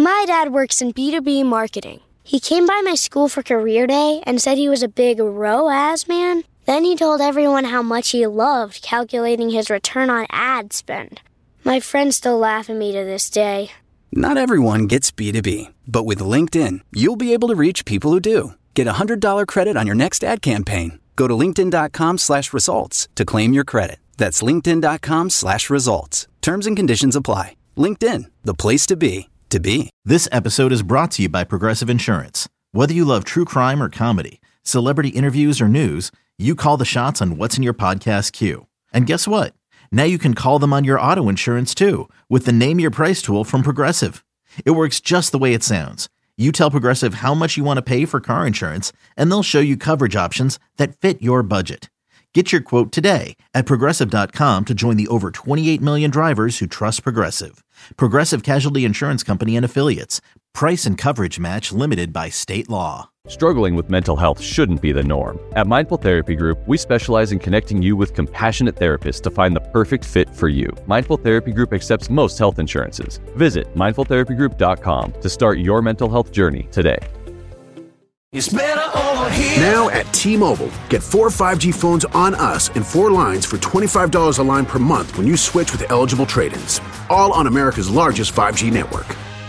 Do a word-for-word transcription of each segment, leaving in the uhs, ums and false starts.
My dad works in B two B marketing. He came by my school for career day and said he was a big R O A S man. Then he told everyone how much he loved calculating his return on ad spend. My friends still laugh at me to this day. Not everyone gets B two B, but with LinkedIn, you'll be able to reach people who do. Get a one hundred dollars credit on your next ad campaign. Go to linkedin.com slash results to claim your credit. That's linkedin.com slash results. Terms and conditions apply. LinkedIn, the place to be, to be. This episode is brought to you by Progressive Insurance. Whether you love true crime or comedy, celebrity interviews or news, you call the shots on what's in your podcast queue. And guess what? Now you can call them on your auto insurance too with the Name Your Price tool from Progressive. It works just the way it sounds. You tell Progressive how much you want to pay for car insurance, and they'll show you coverage options that fit your budget. Get your quote today at Progressive dot com to join the over twenty-eight million drivers who trust Progressive. Progressive Casualty Insurance Company and Affiliates. Price and coverage match limited by state law. Struggling with mental health shouldn't be the norm. At Mindful Therapy Group, we specialize in connecting you with compassionate therapists to find the perfect fit for you. Mindful Therapy Group accepts most health insurances. Visit mindful therapy group dot com to start your mental health journey today. It's better over here. Now at T-Mobile, get four five G phones on us and four lines for twenty-five dollars a line per month when you switch with eligible trade-ins. All on America's largest five G network.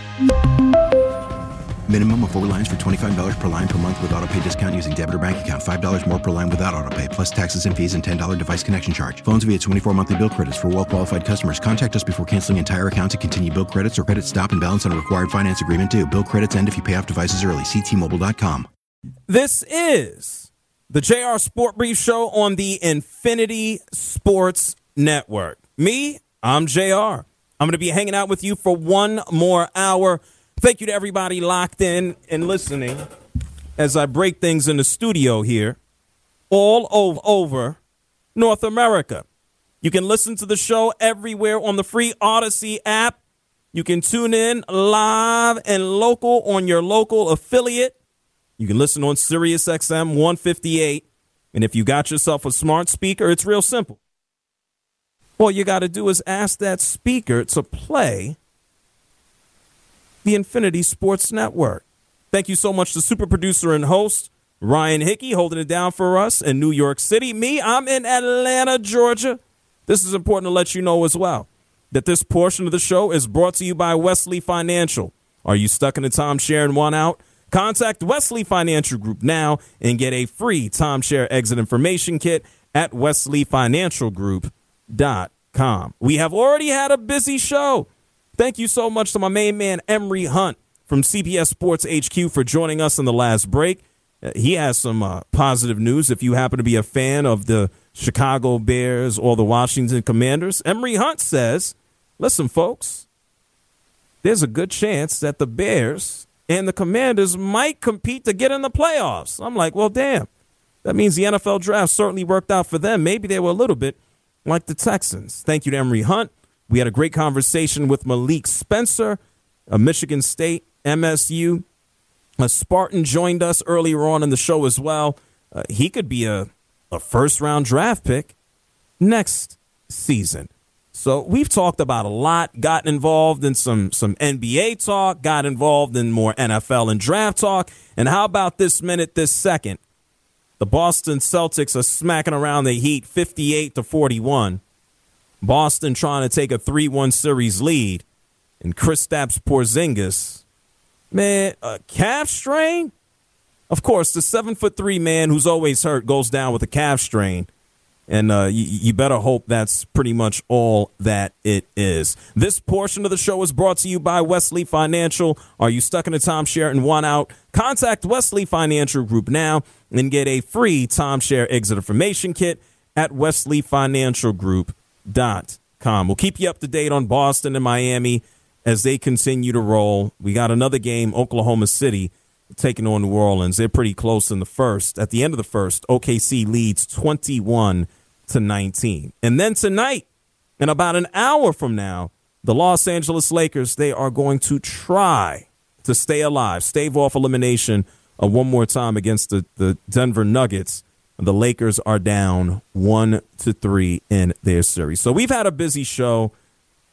Minimum of four lines for twenty-five dollars per line per month with autopay discount using debit or bank account. five dollars more per line without autopay, plus taxes and fees and ten dollars device connection charge. Phones via twenty-four monthly bill credits for well-qualified customers. Contact us before canceling entire account to continue bill credits or credit stop and balance on a required finance agreement due. Bill credits end if you pay off devices early. See T Mobile dot com. This is the J R Sport Brief Show on the Infinity Sports Network. Me, I'm J R. I'm going to be hanging out with you for one more hour. Thank you to everybody locked in and listening as I break things in the studio here all over North America. You can listen to the show everywhere on the free Odyssey app. You can tune in live and local on your local affiliate. You can listen on Sirius X M one fifty-eight. And if you got yourself a smart speaker, it's real simple. All you got to do is ask that speaker to play the Infinity Sports Network. Thank you so much to super producer and host Ryan Hickey holding it down for us in New York City. Me, I'm in Atlanta, Georgia. This is important to let you know as well that this portion of the show is brought to you by Wesley Financial. Are you stuck in a timeshare and want out? Contact Wesley Financial Group now and get a free timeshare exit information kit at wesley financial group dot com. We have already had a busy show. Thank you so much to my main man, Emory Hunt from C B S Sports H Q for joining us in the last break. Uh, he has some uh, positive news if you happen to be a fan of the Chicago Bears or the Washington Commanders. Emory Hunt says, listen, folks, there's a good chance that the Bears and the Commanders might compete to get in the playoffs. I'm like, well, damn. That means the N F L draft certainly worked out for them. Maybe they were a little bit like the Texans. Thank you to Emory Hunt. We had a great conversation with Malik Spencer, a Michigan State, M S U. A Spartan joined us earlier on in the show as well. Uh, he could be a, a first-round draft pick next season. So we've talked about a lot, gotten involved in some, some N B A talk, got involved in more N F L and draft talk. And how about this minute, this second? The Boston Celtics are smacking around the Heat fifty-eight to forty-one. Boston trying to take a three one series lead. And Kristaps Porzingis, man, a calf strain? Of course, the seven foot three man who's always hurt goes down with a calf strain. And uh, you, you better hope that's pretty much all that it is. This portion of the show is brought to you by Wesley Financial. Are you stuck in a timeshare and want out? Contact Wesley Financial Group now and get a free timeshare exit information kit at wesley financial group dot com. We'll keep you up to date on Boston and Miami as they continue to roll. We got another game, Oklahoma City taking on New Orleans. They're pretty close in the first. At the end of the first, O K C leads twenty-one to nineteen. And then tonight, in about an hour from now, the Los Angeles Lakers, they are going to try to stay alive, stave off elimination uh, one more time against the, the Denver Nuggets. The Lakers are down one to three in their series. So we've had a busy show.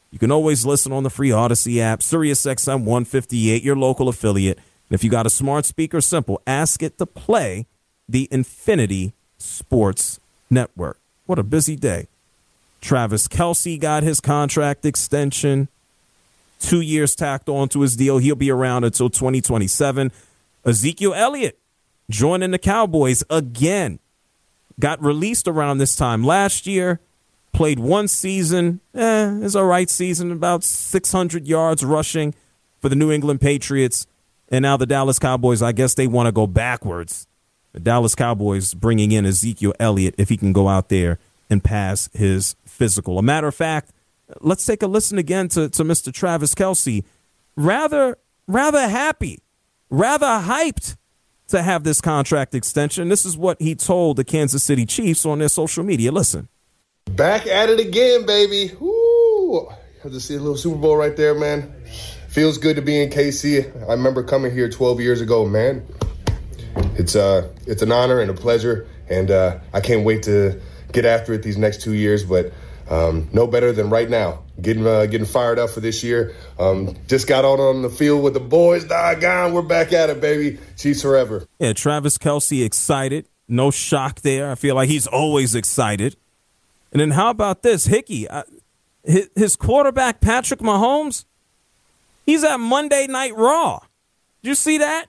You can always listen on the free Odyssey app, Sirius X M one fifty-eight, your local affiliate. And if you got a smart speaker, simple, ask it to play the Infinity Sports Network. What a busy day. Travis Kelce got his contract extension. Two years tacked onto his deal. He'll be around until twenty twenty-seven. Ezekiel Elliott joining the Cowboys again. Got released around this time last year. Played one season. Eh, it's a right season. About six hundred yards rushing for the New England Patriots. And now the Dallas Cowboys, I guess they want to go backwards. The Dallas Cowboys bringing in Ezekiel Elliott if he can go out there and pass his physical. A matter of fact, let's take a listen again to, to Mister Travis Kelce. Rather, rather happy, rather hyped to have this contract extension. This is what he told the Kansas City Chiefs on their social media. Listen. Back at it again, baby. Woo! Had to see a little Super Bowl right there, man. Feels good to be in K C. I remember coming here twelve years ago, man. It's uh, it's an honor and a pleasure, and uh, I can't wait to get after it these next two years. But um, no better than right now, getting uh, getting fired up for this year. Um, just got out on the field with the boys. Doggone, we're back at it, baby. Chiefs forever. Yeah, Travis Kelce excited. No shock there. I feel like he's always excited. And then how about this, Hickey? Uh, his, his quarterback, Patrick Mahomes, he's at Monday Night Raw. Did you see that?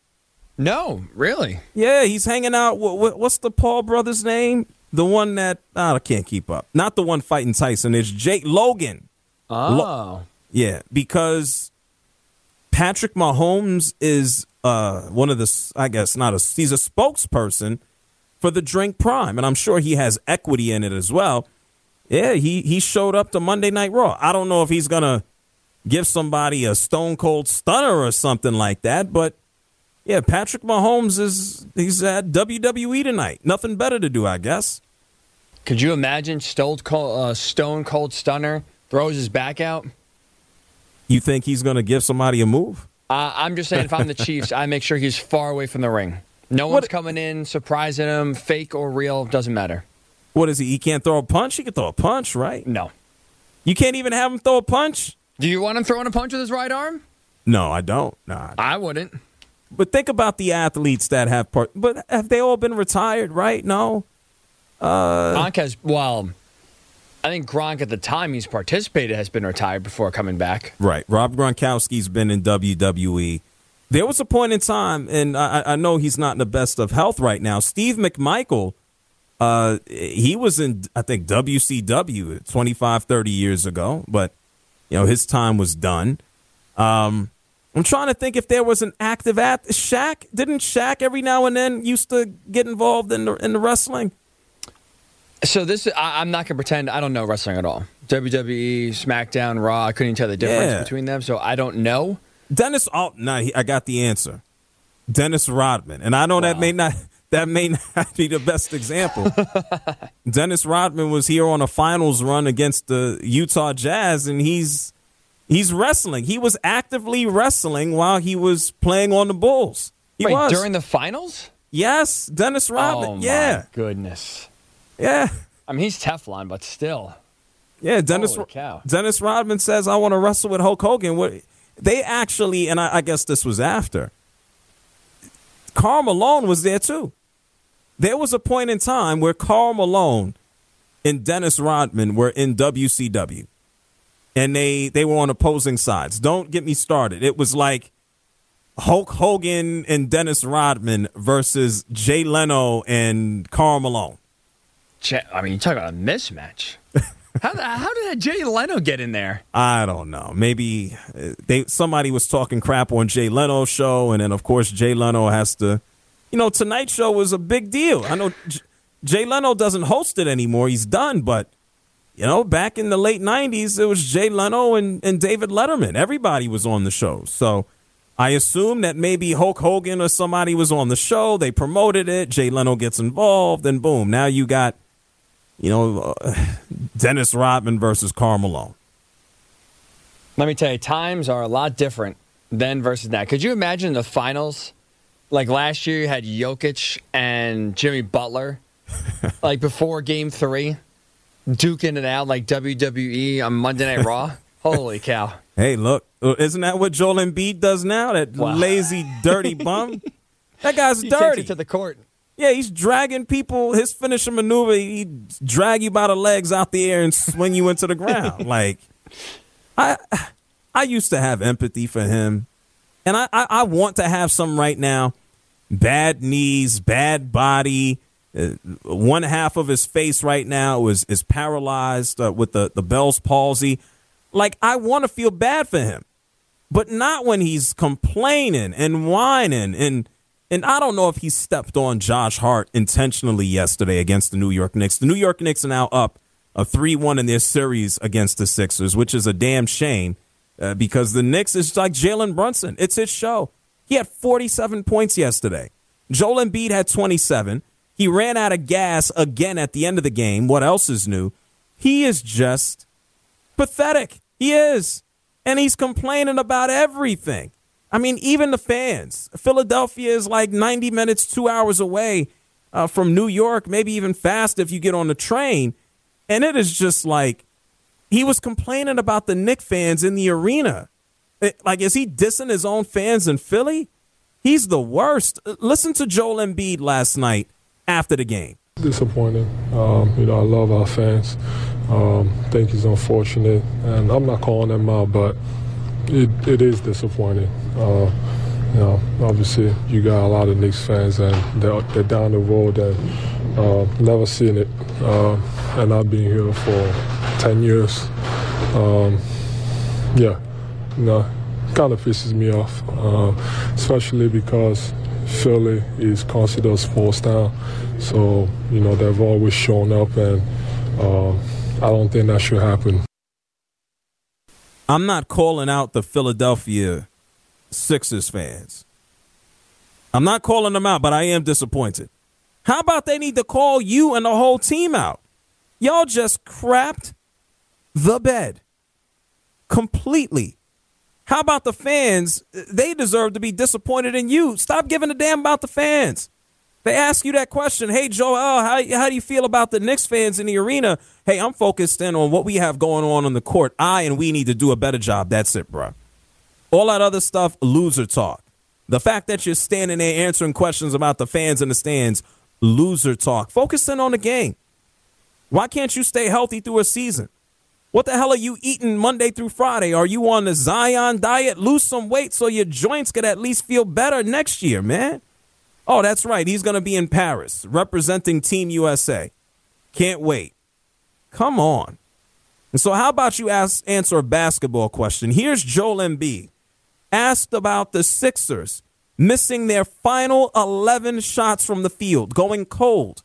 No, really? Yeah, he's hanging out. With, what's the Paul brother's name? The one that oh, I can't keep up. Not the one fighting Tyson. It's Jake Logan. Oh. Lo- yeah, because Patrick Mahomes is uh, one of the, I guess, not a, he's a spokesperson for the Drink Prime, and I'm sure he has equity in it as well. Yeah, he, he showed up to Monday Night Raw. I don't know if he's going to give somebody a stone cold stunner or something like that, but yeah, Patrick Mahomes is he's at W W E tonight. Nothing better to do, I guess. Could you imagine Stone Cold, uh, Stone Cold Stunner throws his back out? You think he's going to give somebody a move? Uh, I'm just saying, if I'm the Chiefs, I make sure he's far away from the ring. No one's what? coming in, surprising him, fake or real, doesn't matter. What is he? He can't throw a punch? He can throw a punch, right? No. You can't even have him throw a punch? Do you want him throwing a punch with his right arm? No, I don't. Nah. I wouldn't. But think about the athletes that have part. But have they all been retired, right? No. Uh, Gronk has, well, I think Gronk at the time he's participated has been retired before coming back. Right. Rob Gronkowski's been in W W E. There was a point in time, and I, I know he's not in the best of health right now. Steve McMichael, uh, he was in, I think, W C W twenty-five, thirty years ago, but, you know, his time was done. Um, I'm trying to think if there was an active at Shaq. Didn't Shaq every now and then used to get involved in the in the wrestling? So this, I, I'm not going to pretend I don't know wrestling at all. W W E, SmackDown, Raw, I couldn't even tell the difference Yeah. between them, so I don't know. Dennis, oh, no, he, I got the answer. Dennis Rodman, and I know wow. that may not that may not be the best example. Dennis Rodman was here on a finals run against the Utah Jazz, and he's he's wrestling. He was actively wrestling while he was playing on the Bulls. He Wait, was during the finals? Yes, Dennis Rodman. Oh my yeah, goodness. Yeah. I mean, he's Teflon, but still. Yeah, Dennis. Holy cow. Dennis Rodman says, "I want to wrestle with Hulk Hogan." What? They actually, and I, I guess this was after, Karl Malone was there too. There was a point in time where Karl Malone and Dennis Rodman were in W C W, and they, they were on opposing sides. Don't get me started. It was like Hulk Hogan and Dennis Rodman versus Jay Leno and Karl Malone. I mean, you talk about a mismatch. How, the, how did Jay Leno get in there? I don't know. Maybe they somebody was talking crap on Jay Leno's show, and then, of course, Jay Leno has to, you know, Tonight Show was a big deal. I know J- Jay Leno doesn't host it anymore. He's done, but, you know, back in the late nineties, it was Jay Leno and, and David Letterman. Everybody was on the show. So I assume that maybe Hulk Hogan or somebody was on the show. They promoted it. Jay Leno gets involved, and boom, now you got, you know, uh, Dennis Rodman versus Karl Malone. Let me tell you, times are a lot different then versus now. Could you imagine the finals? Like last year, you had Jokic and Jimmy Butler, like before Game Three, duking it out like W W E on Monday Night Raw. Holy cow. Hey, look, isn't that what Joel Embiid does now? That wow. lazy, dirty bum? That guy's he dirty. Takes it to the court. Yeah, he's dragging people. His finishing maneuver, he drag you by the legs out the air and swing you into the ground. Like, I I used to have empathy for him, and I, I, I want to have some right now. Bad knees, bad body. Uh, one half of his face right now is, is paralyzed uh, with the, the Bell's palsy. Like, I want to feel bad for him, but not when he's complaining and whining. And and I don't know if he stepped on Josh Hart intentionally yesterday against the New York Knicks. The New York Knicks are now up a three one in their series against the Sixers, which is a damn shame uh, because the Knicks is like Jalen Brunson. It's his show. He had forty-seven points yesterday. Joel Embiid had twenty-seven. He ran out of gas again at the end of the game. What else is new? He is just pathetic. He is. And he's complaining about everything. I mean, even the fans. Philadelphia is like ninety minutes, two hours away uh, from New York, maybe even fast if you get on the train. And it is just like he was complaining about the Knicks fans in the arena. It, like, is he dissing his own fans in Philly? He's the worst. Listen to Joel Embiid last night after the game. Disappointing. Um, you know, I love our fans. Um, I think it's unfortunate. And I'm not calling them out, but it, it is disappointing. Uh, you know, obviously, you got a lot of Knicks fans, and they're, they're down the road and uh, never seen it. Uh, and I've been here for ten years. Um, yeah. No, kind of pisses me off, uh, especially because Philly is considered a sports town. So, you know, they've always shown up, and uh, I don't think that should happen. I'm not calling out the Philadelphia Sixers fans. I'm not calling them out, but I am disappointed. How about they need to call you and the whole team out? Y'all just crapped the bed completely. How about the fans? They deserve to be disappointed in you. Stop giving a damn about the fans. They ask you that question. Hey, Joel, how, how do you feel about the Knicks fans in the arena? Hey, I'm focused in on what we have going on on the court. I and we need to do a better job. That's it, bro. All that other stuff, loser talk. The fact that you're standing there answering questions about the fans in the stands, loser talk. Focus in on the game. Why can't you stay healthy through a season? What the hell are you eating Monday through Friday? Are you on the Zion diet? Lose some weight so your joints could at least feel better next year, man. Oh, that's right. He's going to be in Paris representing Team U S A. Can't wait. Come on. And so how about you ask, answer a basketball question? Here's Joel Embiid asked about the Sixers missing their final eleven shots from the field, going cold.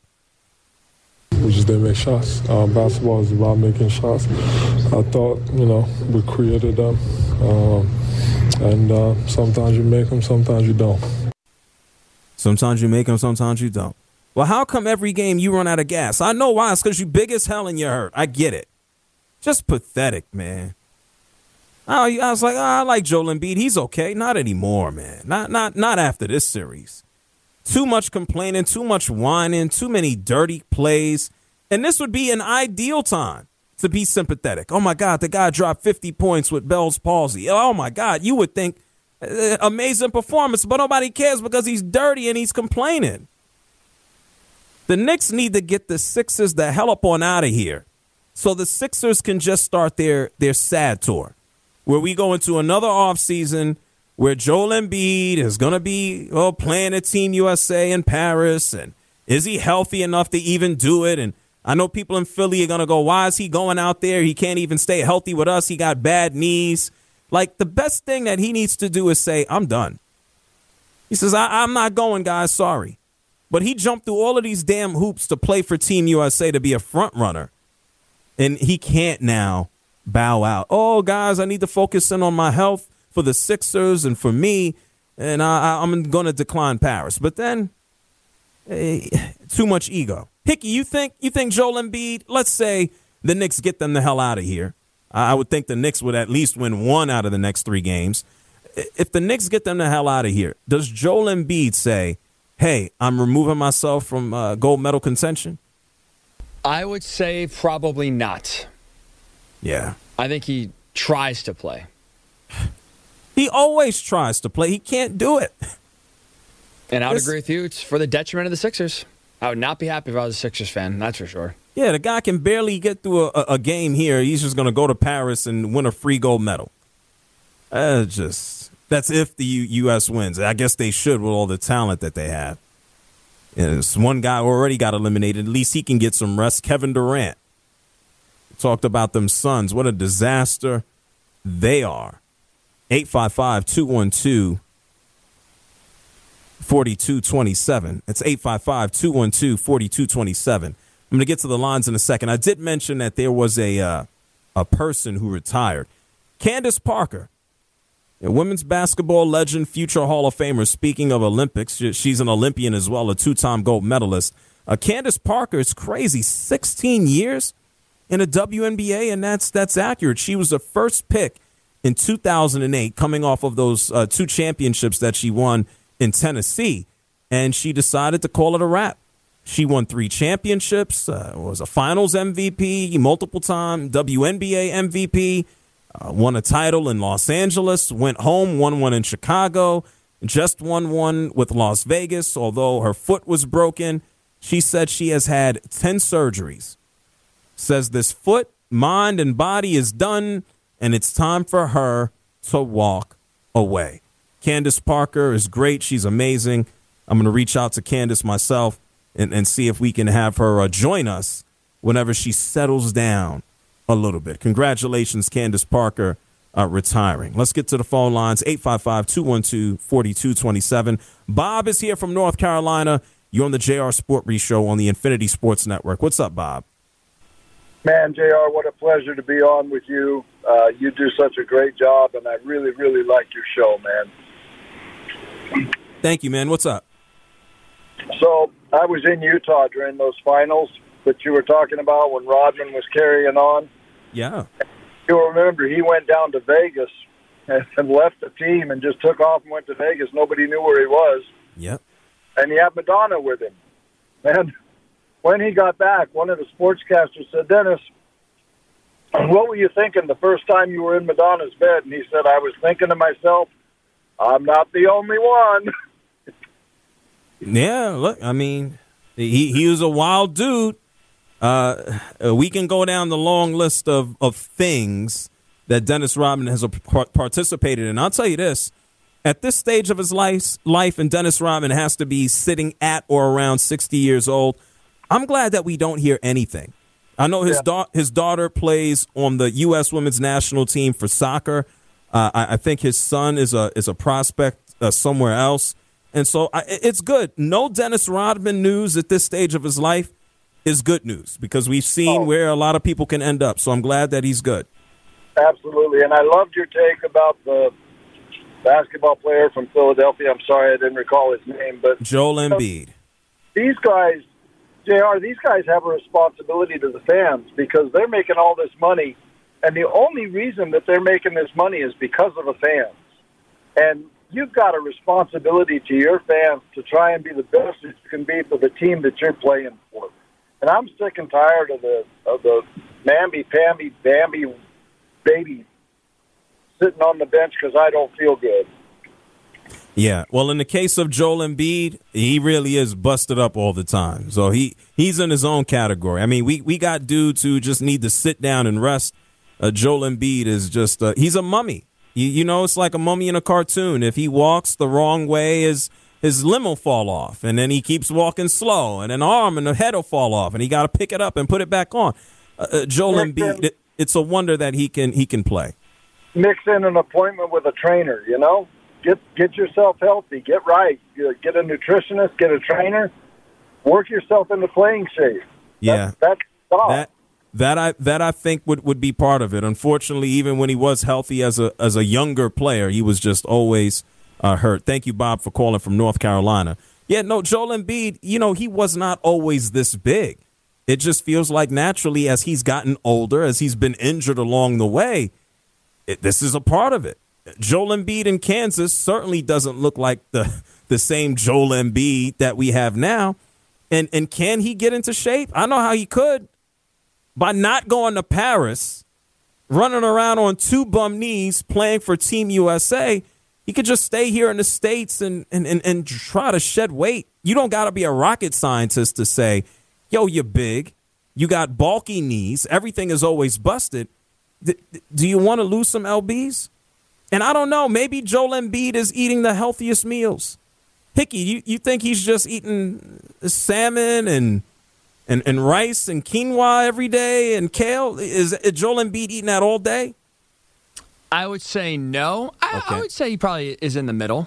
We just didn't make shots. Um, basketball is about making shots. I thought, you know, we created them. Um, and uh, sometimes you make them, sometimes you don't. Sometimes you make them, sometimes you don't. Well, how come every game you run out of gas? I know why. It's because you big as hell and you're hurt. I get it. Just pathetic, man. I, I was like, oh, I like Joel Embiid. He's okay. Not anymore, man. Not, not, not after this series. Too much complaining, too much whining, too many dirty plays. And this would be an ideal time to be sympathetic. Oh, my God, the guy dropped fifty points with Bell's palsy. Oh, my God, you would think uh, amazing performance, but nobody cares because he's dirty and he's complaining. The Knicks need to get the Sixers the hell up on out of here so the Sixers can just start their, their sad tour where we go into another offseason where Joel Embiid is going to be oh, playing at Team U S A in Paris. And is he healthy enough to even do it? And I know people in Philly are going to go, why is he going out there? He can't even stay healthy with us. He got bad knees. Like, the best thing that he needs to do is say, I'm done. He says, I- I'm not going, guys. Sorry. But he jumped through all of these damn hoops to play for Team U S A to be a front runner. And he can't now bow out. Oh, guys, I need to focus in on my health for the Sixers and for me, and I, I'm going to decline Paris. But then, eh, too much ego. Hickey, you think you think Joel Embiid, let's say the Knicks get them the hell out of here. I would think the Knicks would at least win one out of the next three games. If the Knicks get them the hell out of here, does Joel Embiid say, hey, I'm removing myself from uh, gold medal contention? I would say probably not. Yeah. I think he tries to play. He always tries to play. He can't do it. And I would This- agree with you. It's for the detriment of the Sixers. I would not be happy if I was a Sixers fan. That's for sure. Yeah, the guy can barely get through a, a game here. He's just going to go to Paris and win a free gold medal. Uh, just that's if the U- U.S. wins. I guess they should with all the talent that they have. And this one guy already got eliminated. At least he can get some rest. Kevin Durant. Talked about them Suns. What a disaster they are. eight five five, two one two, four two two seven. It's eight five five, two one two, four two two seven. I'm going to get to the lines in a second. I did mention that there was a uh, a person who retired. Candace Parker, a women's basketball legend, future Hall of Famer. Speaking of Olympics, she's an Olympian as well, a two-time gold medalist. Uh, Candace Parker is crazy. sixteen years in a W N B A, and that's that's accurate. She was the first pick in two thousand eight, coming off of those uh, two championships that she won in Tennessee, and she decided to call it a wrap. She won three championships, uh, was a finals M V P, multiple-time W N B A M V P, uh, won a title in Los Angeles, went home, won one in Chicago, just won one with Las Vegas, although her foot was broken. She said she has had ten surgeries. Says this foot, mind, and body is done, and it's time for her to walk away. Candace Parker is great. She's amazing. I'm going to reach out to Candace myself and, and see if we can have her uh, join us whenever she settles down a little bit. Congratulations, Candace Parker, uh, retiring. Let's get to the phone lines, eight five five, two one two, four two two seven. Bob is here from North Carolina. You're on the J R Sport Brief Show on the Infinity Sports Network. What's up, Bob? Man, J R, what a pleasure to be on with you. Uh, you do such a great job, and I really, really like your show, man. Thank you, man. What's up? So I was in Utah during those finals that you were talking about when Rodman was carrying on. Yeah. You'll remember he went down to Vegas and, and left the team and just took off and went to Vegas. Nobody knew where he was. Yep. And he had Madonna with him. And when he got back, one of the sportscasters said, Dennis, what were you thinking the first time you were in Madonna's bed? And he said, I was thinking to myself, I'm not the only one. Yeah, look, I mean, he, he was a wild dude. Uh, we can go down the long list of, of things that Dennis Rodman has participated in. I'll tell you this. At this stage of his life, life, and Dennis Rodman has to be sitting at or around sixty years old, I'm glad that we don't hear anything. I know his, yeah. da- his daughter plays on the U S women's national team for soccer. Uh, I, I think his son is a is a prospect uh, somewhere else. And so I, it's good. No Dennis Rodman news at this stage of his life is good news because we've seen oh. where a lot of people can end up. So I'm glad that he's good. Absolutely. And I loved your take about the basketball player from Philadelphia. I'm sorry I didn't recall his name. But Joel Embiid. These guys, J R, these guys have a responsibility to the fans because they're making all this money. And the only reason that they're making this money is because of the fans. And you've got a responsibility to your fans to try and be the best that you can be for the team that you're playing for. And I'm sick and tired of the of the mamby-pamby, Bambi baby sitting on the bench because I don't feel good. Yeah, well, in the case of Joel Embiid, he really is busted up all the time. So he, he's in his own category. I mean, we, we got dudes who just need to sit down and rest. Uh, Joel Embiid is just uh, – he's a mummy. You, you know, it's like a mummy in a cartoon. If he walks the wrong way, his, his limb will fall off, and then he keeps walking slow, and an arm and a head will fall off, and he got to pick it up and put it back on. Uh, uh, Joel Embiid, it, it's a wonder that he can he can play. Mix in an appointment with a trainer, you know? Get get yourself healthy. Get right. Get a nutritionist. Get a trainer. Work yourself into playing shape. Yeah, that's, that's that that I that I think would, would be part of it. Unfortunately, even when he was healthy as a as a younger player, he was just always uh, hurt. Thank you, Bob, for calling from North Carolina. Yeah, no, Joel Embiid. You know, he was not always this big. It just feels like naturally, as he's gotten older, as he's been injured along the way, it, this is a part of it. Joel Embiid in Kansas certainly doesn't look like the the same Joel Embiid that we have now. And and can he get into shape? I know how he could. By not going to Paris, running around on two bum knees playing for Team U S A. He could just stay here in the States and, and, and, and try to shed weight. You don't got to be a rocket scientist to say, yo, you're big. You got bulky knees. Everything is always busted. D- do you want to lose some L Bs? And I don't know. Maybe Joel Embiid is eating the healthiest meals. Hickey, you, you think he's just eating salmon and, and and rice and quinoa every day and kale? Is, is Joel Embiid eating that all day? I would say no. I, Okay. I would say he probably is in the middle.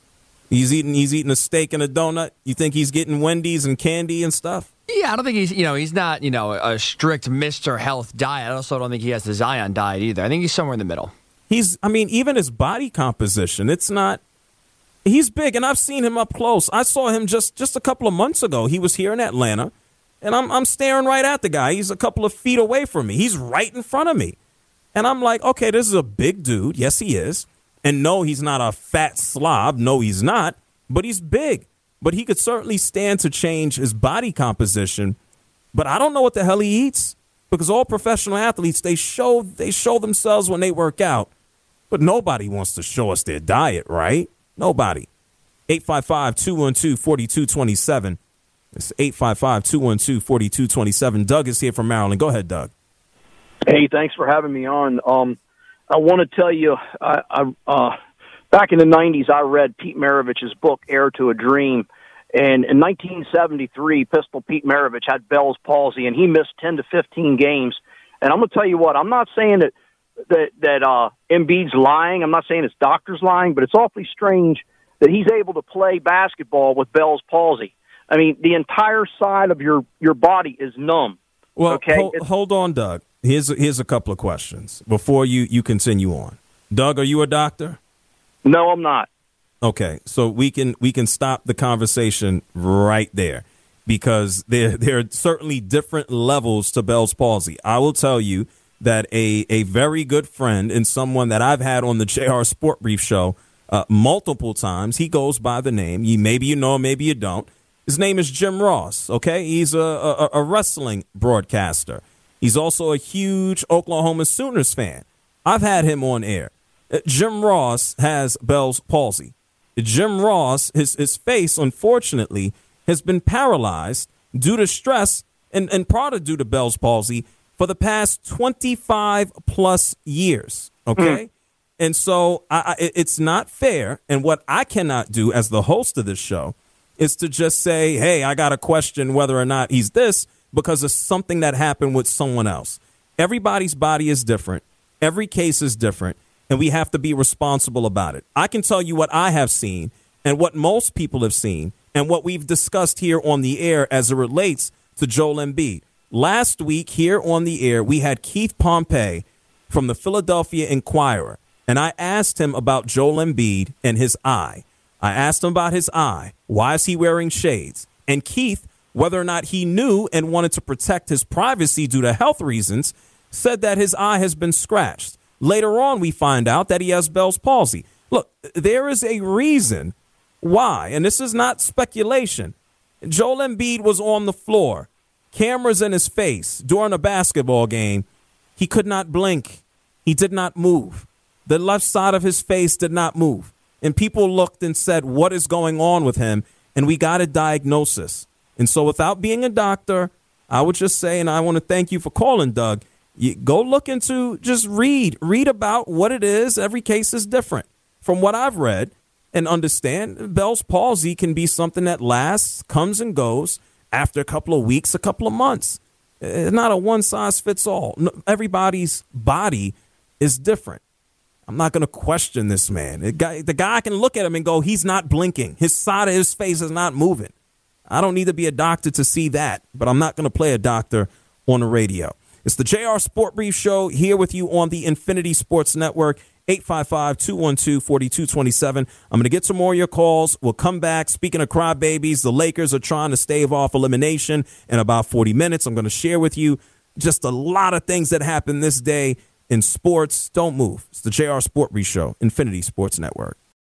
He's eating he's eating a steak and a donut. You think he's getting Wendy's and candy and stuff? Yeah, I don't think he's, you know, he's not, you know, a strict Mister Health diet. I also don't think he has the Zion diet either. I think he's somewhere in the middle. He's, I mean, even his body composition, it's not, he's big, and I've seen him up close. I saw him just, just a couple of months ago. He was here in Atlanta, and I'm, I'm staring right at the guy. He's a couple of feet away from me. He's right in front of me. And I'm like, okay, this is a big dude. Yes, he is. And no, he's not a fat slob. No, he's not. But he's big. But he could certainly stand to change his body composition. But I don't know what the hell he eats, because all professional athletes, they show they show themselves when they work out. But nobody wants to show us their diet, right? Nobody. eight five five, two one two, four two two seven. It's eight five five, two one two, four two two seven. Doug is here from Maryland. Go ahead, Doug. Hey, thanks for having me on. Um, I want to tell you, I, I, uh, back in the nineties, I read Pete Maravich's book, Heir to a Dream. And in nineteen seventy-three, Pistol Pete Maravich had Bell's palsy, and he missed ten to fifteen games. And I'm going to tell you what, I'm not saying that that, that uh, Embiid's lying. I'm not saying his doctor's lying, but it's awfully strange that he's able to play basketball with Bell's palsy. I mean, the entire side of your, your body is numb. Well, okay? hold, hold on, Doug. Here's a, here's a couple of questions before you, you continue on. Doug, are you a doctor? No, I'm not. Okay, so we can we can stop the conversation right there, because there there are certainly different levels to Bell's palsy. I will tell you that a a very good friend and someone that I've had on the J R Sport Brief show uh, multiple times, he goes by the name, you maybe you know him, maybe you don't. His name is Jim Ross. Okay, he's a, a, a wrestling broadcaster. He's also a huge Oklahoma Sooners fan. I've had him on air. Uh, Jim Ross has Bell's palsy. Jim Ross, his, his face, unfortunately, has been paralyzed due to stress and, and part of due to Bell's palsy for the past twenty-five plus years. Okay. Mm. And so I, I, it's not fair. And what I cannot do as the host of this show is to just say, hey, I got to question whether or not he's this because of something that happened with someone else. Everybody's body is different. Every case is different. And we have to be responsible about it. I can tell you what I have seen and what most people have seen and what we've discussed here on the air as it relates to Joel Embiid. Last week here on the air, we had Keith Pompey from the Philadelphia Inquirer, and I asked him about Joel Embiid and his eye. I asked him about his eye. Why is he wearing shades? And Keith, whether or not he knew and wanted to protect his privacy due to health reasons, said that his eye has been scratched. Later on, we find out that he has Bell's palsy. Look, there is a reason why, and this is not speculation. Joel Embiid was on the floor, cameras in his face during a basketball game. He could not blink. He did not move. The left side of his face did not move. And people looked and said, what is going on with him? And we got a diagnosis. And so without being a doctor, I would just say, and I want to thank you for calling, Doug, you go look into, just read, read about what it is. Every case is different. From what I've read and understand, Bell's palsy can be something that lasts, comes and goes after a couple of weeks, a couple of months. It's not a one size fits all. No, everybody's body is different. I'm not going to question this man. The guy, the guy can look at him and go, he's not blinking. His side of his face is not moving. I don't need to be a doctor to see that, but I'm not going to play a doctor on the radio. It's the J R Sport Brief Show here with you on the Infinity Sports Network, eight five five, two one two, four two two seven. I'm going to get some more of your calls. We'll come back. Speaking of crybabies, the Lakers are trying to stave off elimination in about forty minutes. I'm going to share with you just a lot of things that happened this day in sports. Don't move. It's the J R Sport Brief Show, Infinity Sports Network.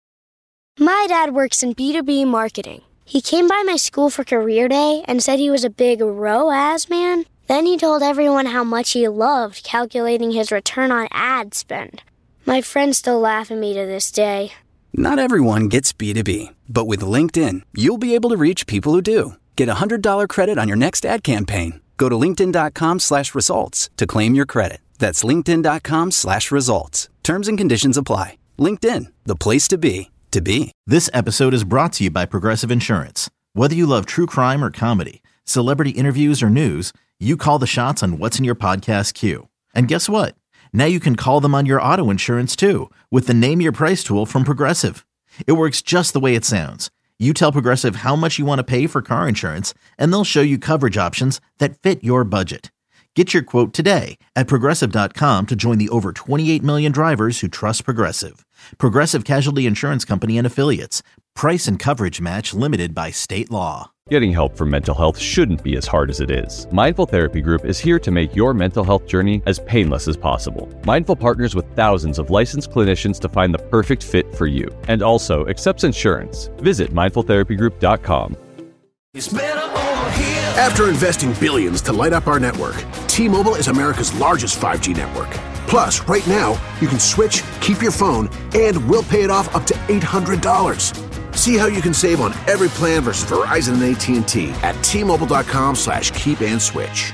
My dad works in B two B marketing. He came by my school for career day and said he was a big R O A S man. Then he told everyone how much he loved calculating his return on ad spend. My friends still laugh at me to this day. Not everyone gets B two B, but with LinkedIn, you'll be able to reach people who do. Get a one hundred dollars credit on your next ad campaign. Go to linkedin.com slash results to claim your credit. That's linkedin.com slash results. Terms and conditions apply. LinkedIn, the place to be, to be. This episode is brought to you by Progressive Insurance. Whether you love true crime or comedy, celebrity interviews or news, you call the shots on what's in your podcast queue. And guess what? Now you can call them on your auto insurance too with the Name Your Price tool from Progressive. It works just the way it sounds. You tell Progressive how much you want to pay for car insurance, and they'll show you coverage options that fit your budget. Get your quote today at Progressive dot com to join the over twenty-eight million drivers who trust Progressive. Progressive Casualty Insurance Company and Affiliates. Price and coverage match limited by state law. Getting help for mental health shouldn't be as hard as it is. Mindful Therapy Group is here to make your mental health journey as painless as possible. Mindful partners with thousands of licensed clinicians to find the perfect fit for you, and also accepts insurance. Visit mindful therapy group dot com. It's better over here. After investing billions to light up our network, T-Mobile is America's largest five G network. Plus, right now, you can switch, keep your phone, and we'll pay it off up to eight hundred dollars. See how you can save on every plan versus Verizon and A T and T at T-Mobile.com slash keep and switch.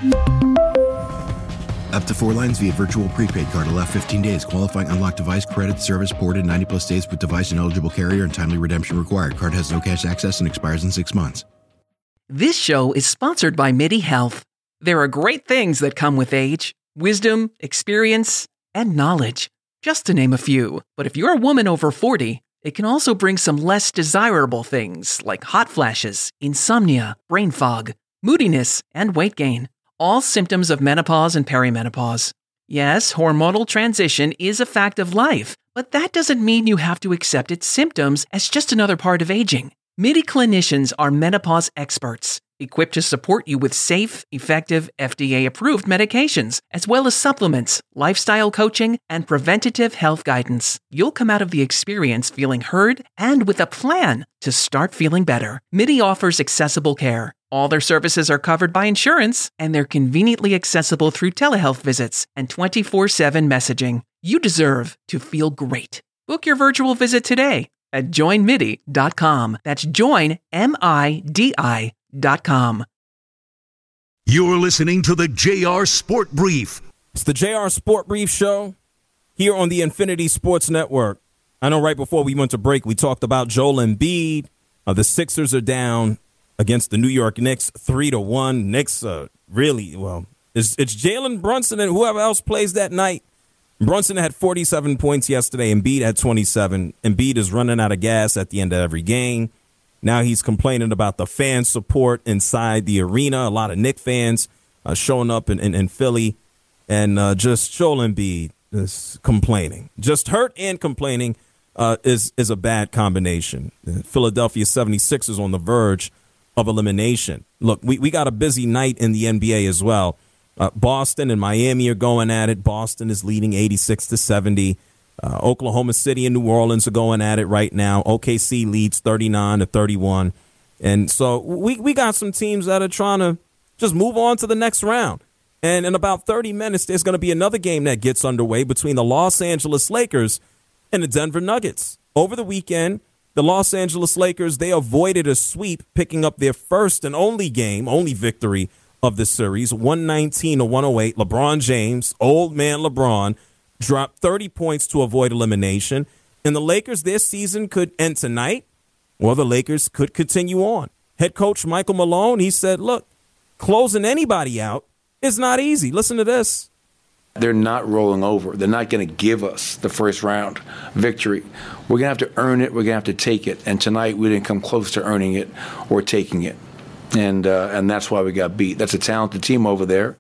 Up to four lines via virtual prepaid card. Allow fifteen days. Qualifying unlocked device credit service ported ninety plus days with device and eligible carrier and timely redemption required. Card has no cash access and expires in six months. This show is sponsored by MIDI Health. There are great things that come with age. Wisdom, experience, and knowledge. Just to name a few. But if you're a woman over forty, it can also bring some less desirable things like hot flashes, insomnia, brain fog, moodiness, and weight gain. All symptoms of menopause and perimenopause. Yes, hormonal transition is a fact of life, but that doesn't mean you have to accept its symptoms as just another part of aging. MIDI clinicians are menopause experts, equipped to support you with safe, effective, F D A-approved medications, as well as supplements, lifestyle coaching, and preventative health guidance. You'll come out of the experience feeling heard and with a plan to start feeling better. MIDI offers accessible care. All their services are covered by insurance, and they're conveniently accessible through telehealth visits and twenty-four seven messaging. You deserve to feel great. Book your virtual visit today at join midi dot com. That's join, M I D I dot com. You're listening to the J R Sport Brief. It's the J R Sport Brief Show here on the Infinity Sports Network. I know right before we went to break, we talked about Joel Embiid. Uh, the Sixers are down against the New York Knicks, three to one. Knicks, uh, really, well, it's, it's Jalen Brunson and whoever else plays that night. Brunson had forty-seven points yesterday. Embiid had twenty-seven. Embiid is running out of gas at the end of every game. Now he's complaining about the fan support inside the arena. A lot of Knick fans uh, showing up in, in, in Philly. And uh, just Joel Embiid is complaining. Just hurt and complaining uh, is, is a bad combination. The Philadelphia seventy-sixers on the verge of elimination. Look, we, we got a busy night in the N B A as well. Uh, Boston and Miami are going at it. Boston is leading eighty-six to seventy. Uh, Oklahoma City and New Orleans are going at it right now. O K C leads thirty-nine to thirty-one. And so we, we got some teams that are trying to just move on to the next round. And in about thirty minutes, there's going to be another game that gets underway between the Los Angeles Lakers and the Denver Nuggets. Over the weekend, the Los Angeles Lakers, they avoided a sweep, picking up their first and only game, only victory of the series, one nineteen to one oh eight. LeBron James, old man LeBron, dropped thirty points to avoid elimination. And the Lakers, their season could end tonight, or the Lakers could continue on. Head coach Michael Malone, he said, look, closing anybody out is not easy. Listen to this. They're not rolling over. They're not going to give us the first round victory. We're going to have to earn it. We're going to have to take it. And tonight we didn't come close to earning it or taking it. And uh, and that's why we got beat. That's a talented team over there.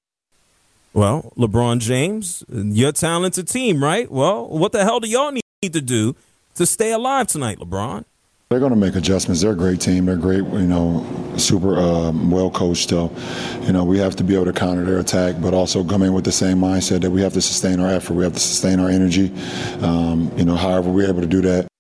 Well, LeBron James, you're a talented team, right? Well, what the hell do y'all need to do to stay alive tonight, LeBron? They're going to make adjustments. They're a great team. They're great, you know, super um, well coached still. You know, we have to be able to counter their attack, but also come in with the same mindset that we have to sustain our effort. We have to sustain our energy. Um, you know, however we're able to do that.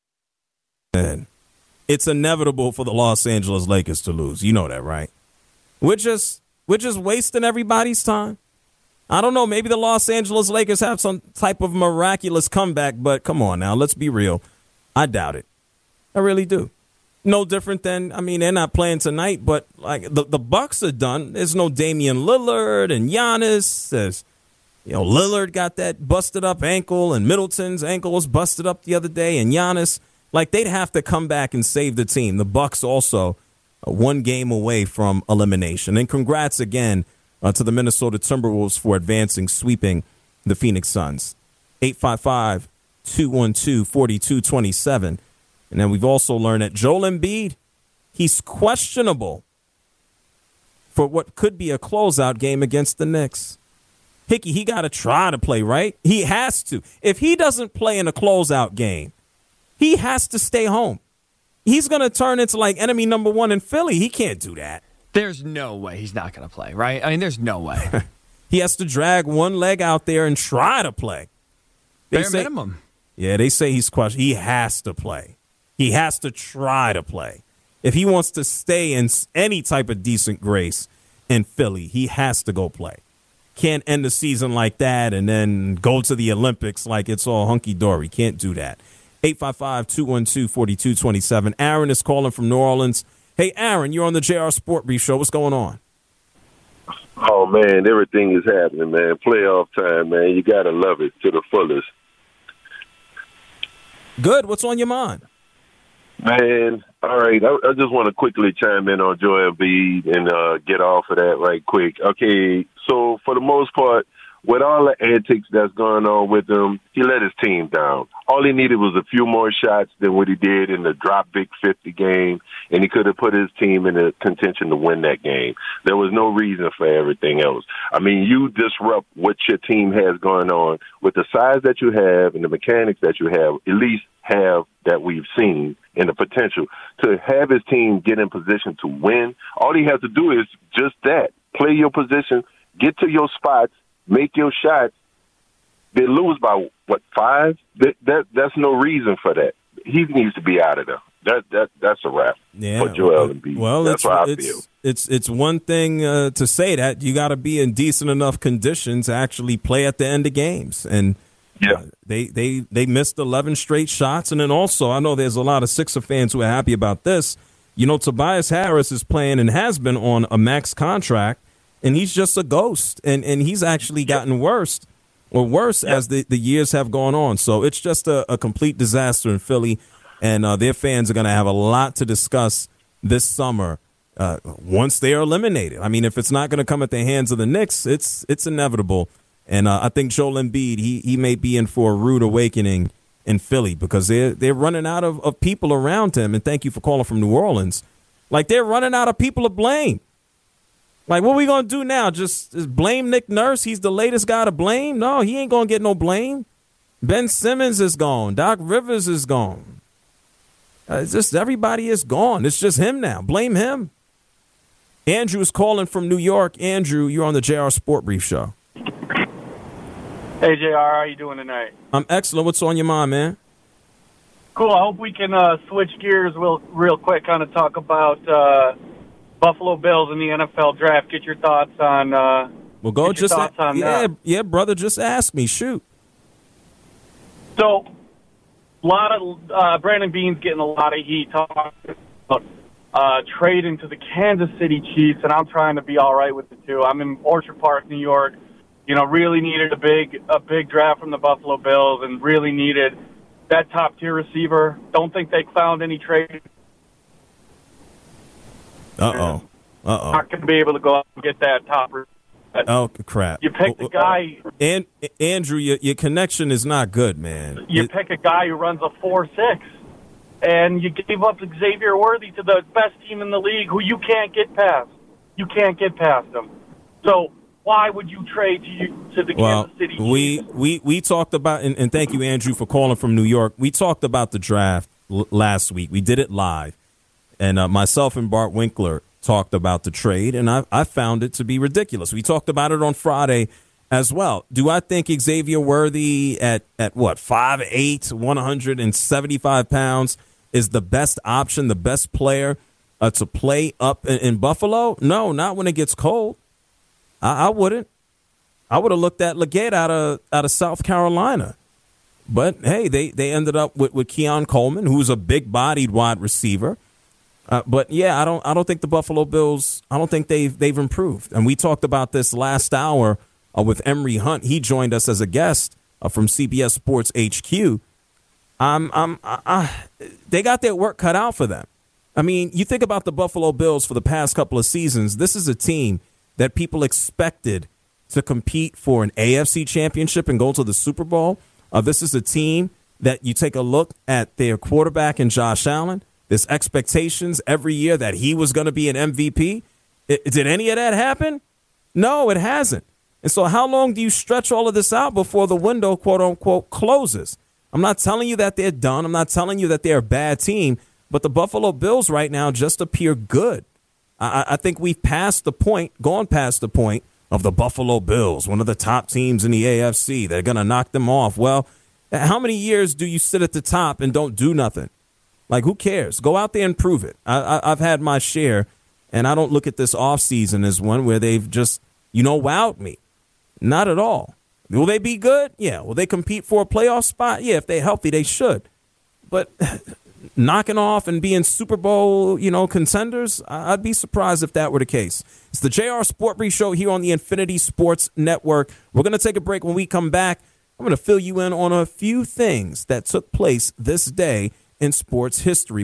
Man, it's inevitable for the Los Angeles Lakers to lose. You know that, right? We're just We're just wasting everybody's time. I don't know. Maybe the Los Angeles Lakers have some type of miraculous comeback, but come on now. Let's be real. I doubt it. I really do. No different than, I mean, they're not playing tonight, but like the, the Bucks are done. There's no Damian Lillard and Giannis. There's, you know, Lillard got that busted up ankle, and Middleton's ankle was busted up the other day, and Giannis. Like, they'd have to come back and save the team. The Bucks also uh, one game away from elimination. And congrats again uh, to the Minnesota Timberwolves for advancing, sweeping the Phoenix Suns. eight five five, two one two, four two two seven. And then we've also learned that Joel Embiid, he's questionable for what could be a closeout game against the Knicks. Hickey, he got to try to play, right? He has to. If he doesn't play in a closeout game, he has to stay home. He's going to turn into like enemy number one in Philly. He can't do that. There's no way he's not going to play, right? I mean, there's no way. He has to drag one leg out there and try to play. They Bare say, minimum. Yeah, they say he's questioned. He has to play. He has to try to play. If he wants to stay in any type of decent grace in Philly, he has to go play. Can't end the season like that and then go to the Olympics like it's all hunky-dory. Can't do that. eight five five, two one two, four two two seven. Aaron is calling from New Orleans. Hey, Aaron, you're on the J R Sport Brief Show. What's going on? Oh, man, everything is happening, man. Playoff time, man. You got to love it to the fullest. Good. What's on your mind? Man, all right. I, I just want to quickly chime in on Joel Embiid and uh, get off of that right quick. Okay, so for the most part, with all the antics that's going on with him, he let his team down. All he needed was a few more shots than what he did in the drop big fifty game, and he could have put his team in a contention to win that game. There was no reason for everything else. I mean, you disrupt what your team has going on with the size that you have and the mechanics that you have, at least have that we've seen, and the potential to have his team get in position to win. All he has to do is just that. Play your position, get to your spots, make your shots. They lose by, what, five? That, that That's no reason for that. He needs to be out of there. That that That's a wrap yeah, for Joel Embiid. Well, that's it's, how I it's, feel. It's, it's one thing uh, to say that. You got to be in decent enough condition to actually play at the end of games. And yeah. uh, they, they, they missed eleven straight shots. And then also, I know there's a lot of Sixer fans who are happy about this. You know, Tobias Harris is playing and has been on a max contract. And he's just a ghost, and, and he's actually gotten worse or worse yep. as the, the years have gone on. So it's just a, a complete disaster in Philly, and uh, their fans are going to have a lot to discuss this summer uh, once they are eliminated. I mean, if it's not going to come at the hands of the Knicks, it's it's inevitable. And uh, I think Joel Embiid, he he may be in for a rude awakening in Philly because they're, they're running out of, of people around him. And thank you for calling from New Orleans. Like, they're running out of people to blame. Like, what are we going to do now? Just, just blame Nick Nurse? He's the latest guy to blame? No, he ain't going to get no blame. Ben Simmons is gone. Doc Rivers is gone. Uh, it's just everybody is gone. It's just him now. Blame him. Andrew is calling from New York. Andrew, you're on the J R Sport Brief Show. Hey, J R, how you doing tonight? I'm excellent. What's on your mind, man? Cool. I hope we can uh, switch gears real, real quick, kind of talk about uh, Buffalo Bills in the N F L draft. Get your thoughts on. Uh, well, go get your just thoughts a- on yeah, that. yeah, brother. Just ask me. Shoot. So, a lot of uh, Brandon Beane's getting a lot of heat talking about uh, trading to the Kansas City Chiefs, and I'm trying to be all right with it too. I'm in Orchard Park, New York. You know, really needed a big a big draft from the Buffalo Bills, and really needed that top tier receiver. Don't think they found any trade. Uh oh. Uh oh. Not going to be able to go out and get that top receiver. Oh, crap. You pick the guy. And Andrew, your, your connection is not good, man. You It- pick a guy who runs a four six, and you gave up Xavier Worthy to the best team in the league, who you can't get past. You can't get past him. So why would you trade to you to the well, Kansas City? we, we we talked about, and, and thank you, Andrew, for calling from New York. We talked about the draft l- last week. We did it live. And uh, myself and Bart Winkler talked about the trade, and I, I found it to be ridiculous. We talked about it on Friday as well. Do I think Xavier Worthy at, at what, five eight, one hundred seventy-five pounds is the best option, the best player uh, to play up in, in Buffalo? No, not when it gets cold. I, I wouldn't. I would have looked at Legate out of out of South Carolina. But, hey, they, they ended up with, with Keon Coleman, who's a big-bodied wide receiver. Uh, but, yeah, I don't I don't think the Buffalo Bills, I don't think they've, they've improved. And we talked about this last hour uh, with Emory Hunt. He joined us as a guest uh, from C B S Sports H Q. I'm, I'm, I, I, they got their work cut out for them. I mean, you think about the Buffalo Bills for the past couple of seasons. This is a team that people expected to compete for an A F C championship and go to the Super Bowl. Uh, this is a team that you take a look at their quarterback in Josh Allen. There's expectations every year that he was going to be an M V P. It, did any of that happen? No, it hasn't. And so how long do you stretch all of this out before the window, quote unquote, closes? I'm not telling you that they're done. I'm not telling you that they're a bad team. But the Buffalo Bills right now just appear good. I, I think we've passed the point, gone past the point of the Buffalo Bills, one of the top teams in the A F C. They're going to knock them off. Well, how many years do you sit at the top and don't do nothing? Like, who cares? Go out there and prove it. I, I, I've had my share, and I don't look at this offseason as one where they've just, you know, wowed me. Not at all. Will they be good? Yeah. Will they compete for a playoff spot? Yeah, if they're healthy, they should. But knocking off and being Super Bowl, you know, contenders, I'd be surprised if that were the case. It's the J R Sport Brief Show here on the Infinity Sports Network. We're going to take a break. When we come back, I'm going to fill you in on a few things that took place this day in sports history.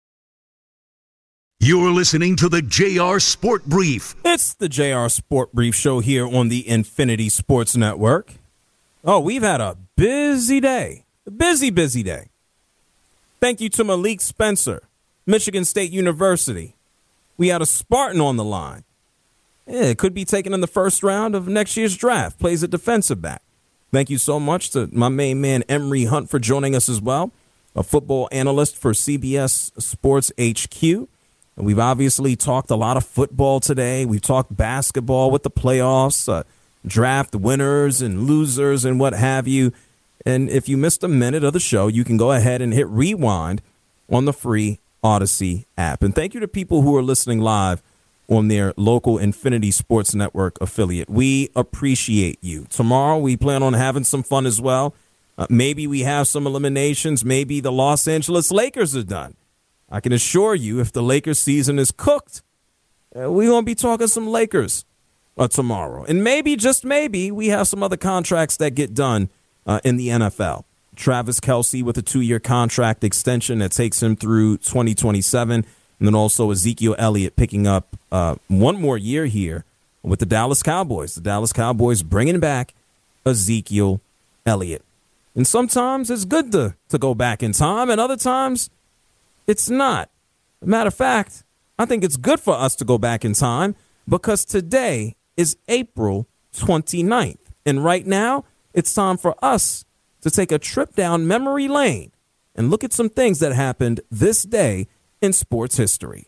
You're listening to the J R Sport Brief. It's the J R Sport Brief Show here on the Infinity Sports Network. Oh, we've had a busy day. A busy, busy day. Thank you to Malik Spencer, Michigan State University. We had a Spartan on the line. Yeah, it could be taken in the first round of next year's draft. Plays a defensive back. Thank you so much to my main man, Emory Hunt, for joining us as well, a football analyst for C B S Sports H Q. And we've obviously talked a lot of football today. We've talked basketball with the playoffs, uh, draft winners and losers and what have you. And if you missed a minute of the show, you can go ahead and hit rewind on the free Odyssey app. And thank you to people who are listening live on their local Infinity Sports Network affiliate. We appreciate you. Tomorrow, we plan on having some fun as well. Uh, maybe we have some eliminations. Maybe the Los Angeles Lakers are done. I can assure you, if the Lakers season is cooked, uh, we're going to be talking some Lakers uh, tomorrow. And maybe, just maybe, we have some other contracts that get done uh, in the N F L. Travis Kelce with a two-year contract extension that takes him through twenty twenty-seven. And then also Ezekiel Elliott picking up uh, one more year here with the Dallas Cowboys. The Dallas Cowboys bringing back Ezekiel Elliott. And sometimes it's good to, to go back in time, and other times it's not. Matter of fact, I think it's good for us to go back in time because today is April twenty-ninth. And right now, it's time for us to take a trip down memory lane and look at some things that happened this day in sports history.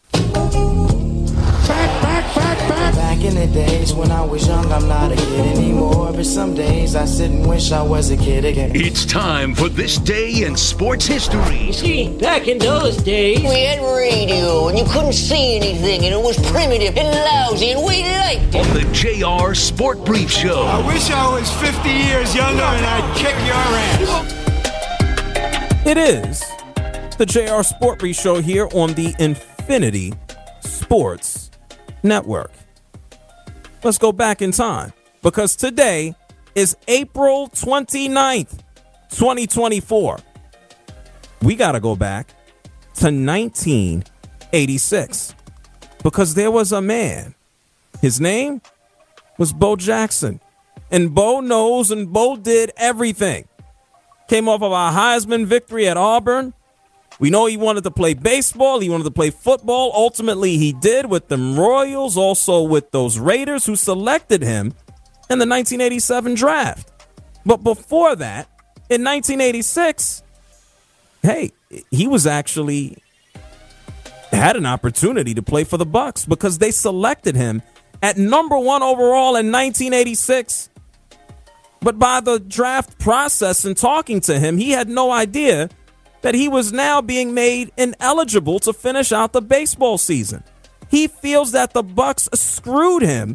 Back, back, back, back. Back in the days when I was young, I'm not a kid anymore. But some days I sit and wish I was a kid again. It's time for This Day in Sports History. You see, back in those days, we had radio and you couldn't see anything and it was primitive and lousy and we liked it. On the J R Sport Brief Show. I wish I was fifty years younger and I'd kick your ass. It is the J R Sport Brief Show here on the Infinity Sports Network. Let's go back in time because today is April twenty-ninth, twenty twenty-four. We got to go back to nineteen eighty-six because there was a man. His name was Bo Jackson. And Bo knows and Bo did everything. Came off of a Heisman victory at Auburn. We know he wanted to play baseball. He wanted to play football. Ultimately, he did with them Royals, also with those Raiders who selected him in the nineteen eighty-seven draft. But before that, in nineteen eighty-six, hey, he was actually had an opportunity to play for the Bucs because they selected him at number one overall in nineteen eighty-six. But by the draft process and talking to him, he had no idea that he was now being made ineligible to finish out the baseball season. He feels that the Bucs screwed him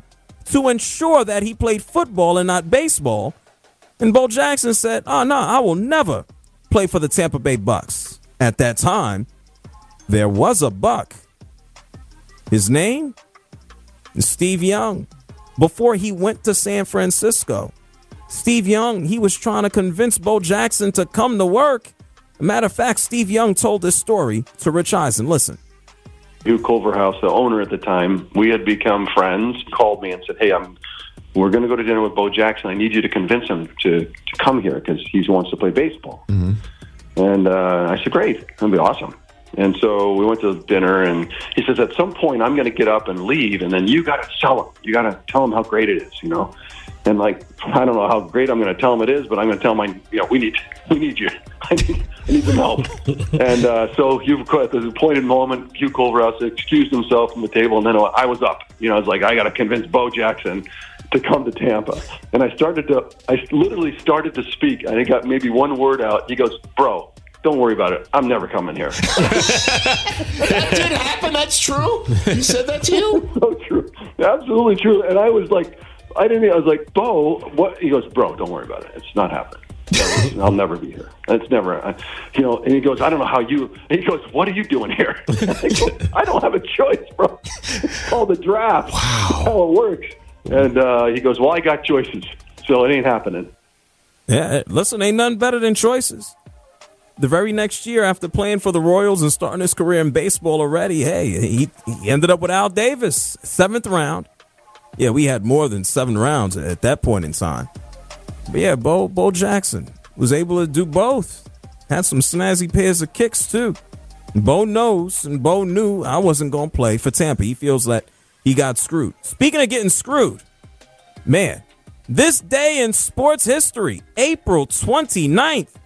to ensure that he played football and not baseball. And Bo Jackson said, oh, no, I will never play for the Tampa Bay Bucks. At that time, there was a Buck. His name is Steve Young. Before he went to San Francisco, Steve Young, he was trying to convince Bo Jackson to come to work. Matter of fact, Steve Young told this story to Rich Eisen. Listen. Hugh Culverhouse, the owner at the time, we had become friends, called me and said, hey, I'm, we're going to go to dinner with Bo Jackson. I need you to convince him to, to come here because he wants to play baseball. Mm-hmm. And uh, I said, great, that'll be awesome. And so we went to dinner, and he says, at some point, I'm going to get up and leave, and then you got to sell him. You got to tell him how great it is, you know. And like, I don't know how great I'm going to tell him it is, but I'm going to tell him, I, you know, we need, we need you. I need, I need some help. and uh, so Hugh, at the appointed moment, Hugh Culverhouse excused himself from the table, and then I was up. You know, I was like, I got to convince Bo Jackson to come to Tampa. And I started to, I literally started to speak, and I got maybe one word out. He goes, bro, don't worry about it. I'm never coming here. That did happen. That's true. You said that to you? So true. Absolutely true. And I was like, I didn't, I was like, Bo, what? He goes, bro, don't worry about it. It's not happening. I'll never be here. It's never, I, you know, and he goes, I don't know how you, and he goes, what are you doing here? I, go, I don't have a choice, bro. It's called the draft. Wow. That's how it works. And uh, he goes, well, I got choices, so it ain't happening. Yeah, listen, ain't nothing better than choices. The very next year, after playing for the Royals and starting his career in baseball already, hey, he, he ended up with Al Davis, seventh round. Yeah, we had more than seven rounds at that point in time. But yeah, Bo, Bo Jackson was able to do both. Had some snazzy pairs of kicks, too. Bo knows, and Bo knew I wasn't going to play for Tampa. He feels that he got screwed. Speaking of getting screwed, man, this day in sports history, April twenty-ninth,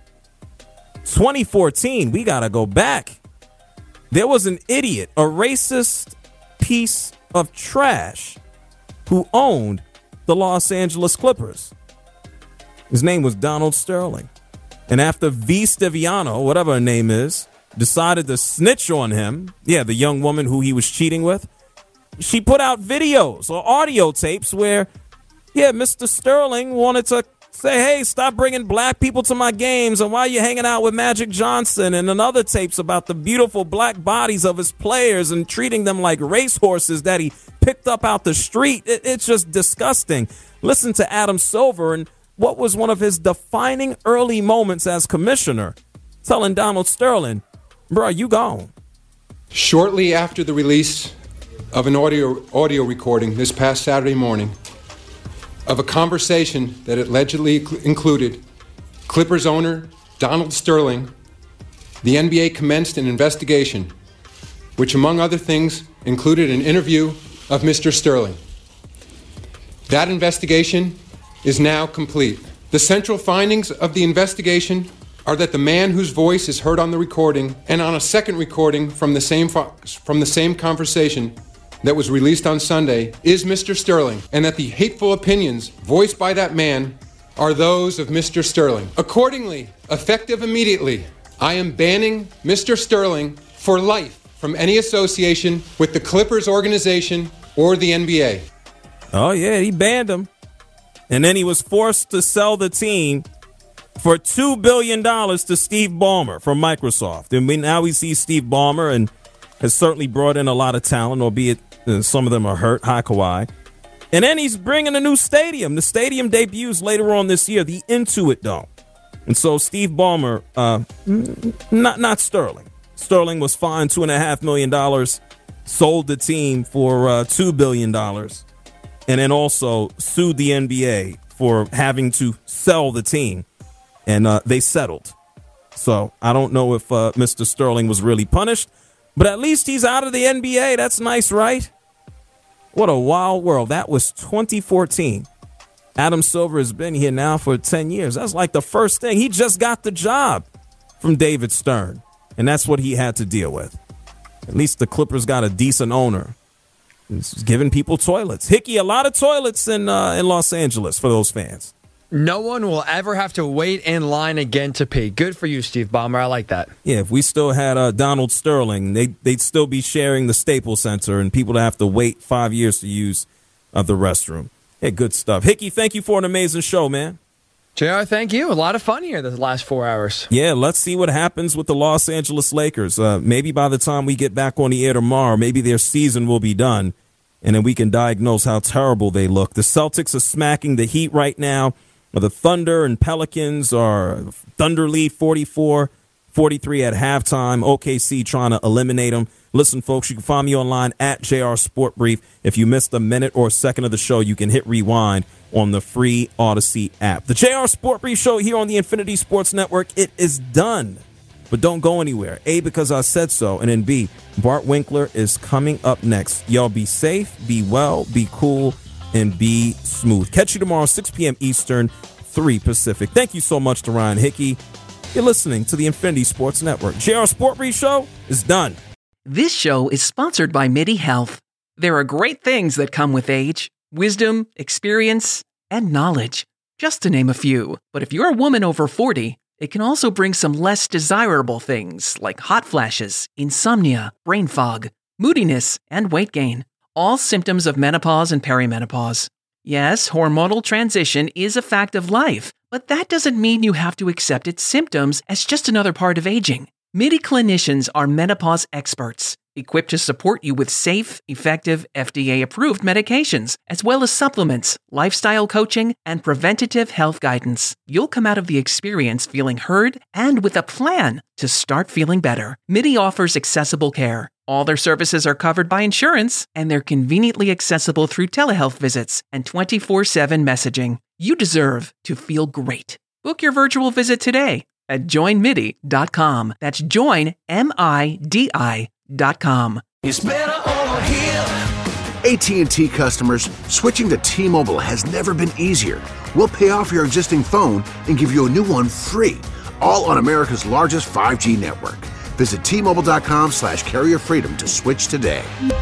twenty fourteen, we got to go back. There was an idiot, a racist piece of trash who owned the Los Angeles Clippers. His name was Donald Sterling. And after V. Stiviano, whatever her name is, decided to snitch on him, yeah, the young woman who he was cheating with, she put out videos or audio tapes where, yeah, Mister Sterling wanted to say, hey, stop bringing black people to my games, and why are you hanging out with Magic Johnson, and another tapes about the beautiful black bodies of his players and treating them like racehorses that he picked up out the street. It, it's just disgusting. Listen to Adam Silver and what was one of his defining early moments as commissioner, telling Donald Sterling, bro, you gone. Shortly after the release of an audio audio recording this past Saturday morning of a conversation that allegedly included Clippers owner Donald Sterling, the N B A commenced an investigation, which among other things included an interview of Mister Sterling. That investigation is now complete. The central findings of the investigation are that the man whose voice is heard on the recording and on a second recording from the same fo- from the same conversation that was released on Sunday is Mister Sterling, and that the hateful opinions voiced by that man are those of Mister Sterling. Accordingly, effective immediately, I am banning Mister Sterling for life from any association with the Clippers organization or the N B A. Oh, yeah, he banned him. And then he was forced to sell the team for two billion dollars to Steve Ballmer from Microsoft. And we, now we see Steve Ballmer and has certainly brought in a lot of talent, albeit uh, some of them are hurt, hi Kawhi. And then he's bringing a new stadium. The stadium debuts later on this year, the Intuit Dome. And so Steve Ballmer, uh, not not Sterling. Sterling was fined two point five million dollars, sold the team for uh, two billion dollars. And then also sued the N B A for having to sell the team. And uh, they settled. So I don't know if uh, Mister Sterling was really punished. But at least he's out of the N B A. That's nice, right? What a wild world. That was twenty fourteen. Adam Silver has been here now for ten years. That's like the first thing. He just got the job from David Stern. And that's what he had to deal with. At least the Clippers got a decent owner. He's giving people toilets. Hickey, a lot of toilets in uh, in Los Angeles for those fans. No one will ever have to wait in line again to pee. Good for you, Steve Ballmer. I like that. Yeah, if we still had uh, Donald Sterling, they, they'd still be sharing the Staples Center and people would have to wait five years to use uh, the restroom. Hey, good stuff. Hickey, thank you for an amazing show, man. J R, thank you. A lot of fun here the last four hours. Yeah, let's see what happens with the Los Angeles Lakers. Uh, maybe by the time we get back on the air tomorrow, maybe their season will be done, and then we can diagnose how terrible they look. The Celtics are smacking the Heat right now. The Thunder and Pelicans are Thunder lead forty-four forty-three at halftime. O K C trying to eliminate them. Listen, folks, you can find me online at J R Sport Brief. If you missed a minute or a second of the show, you can hit rewind on the free Odyssey app. The J R Sport Brief show here on the Infinity Sports Network, it is done. But don't go anywhere. A, because I said so. And then B, Bart Winkler is coming up next. Y'all be safe, be well, be cool, and be smooth. Catch you tomorrow, six p.m. Eastern, three Pacific. Thank you so much to Ryan Hickey. You're listening to the Infinity Sports Network. J R Sport Brief show is done. This show is sponsored by MIDI Health. There are great things that come with age. Wisdom, experience, and knowledge, just to name a few. But if you're a woman over forty, it can also bring some less desirable things like hot flashes, insomnia, brain fog, moodiness, and weight gain. All symptoms of menopause and perimenopause. Yes, hormonal transition is a fact of life, but that doesn't mean you have to accept its symptoms as just another part of aging. MIDI clinicians are menopause experts, equipped to support you with safe, effective, F D A-approved medications, as well as supplements, lifestyle coaching, and preventative health guidance. You'll come out of the experience feeling heard and with a plan to start feeling better. MIDI offers accessible care. All their services are covered by insurance, and they're conveniently accessible through telehealth visits and twenty-four seven messaging. You deserve to feel great. Book your virtual visit today at join midi dot com. That's join, M I D I dot com. It's better over here. A T and T customers, switching to T-Mobile has never been easier. We'll pay off your existing phone and give you a new one free, all on America's largest five G network. Visit T-Mobile.com slash carrier freedom to switch today.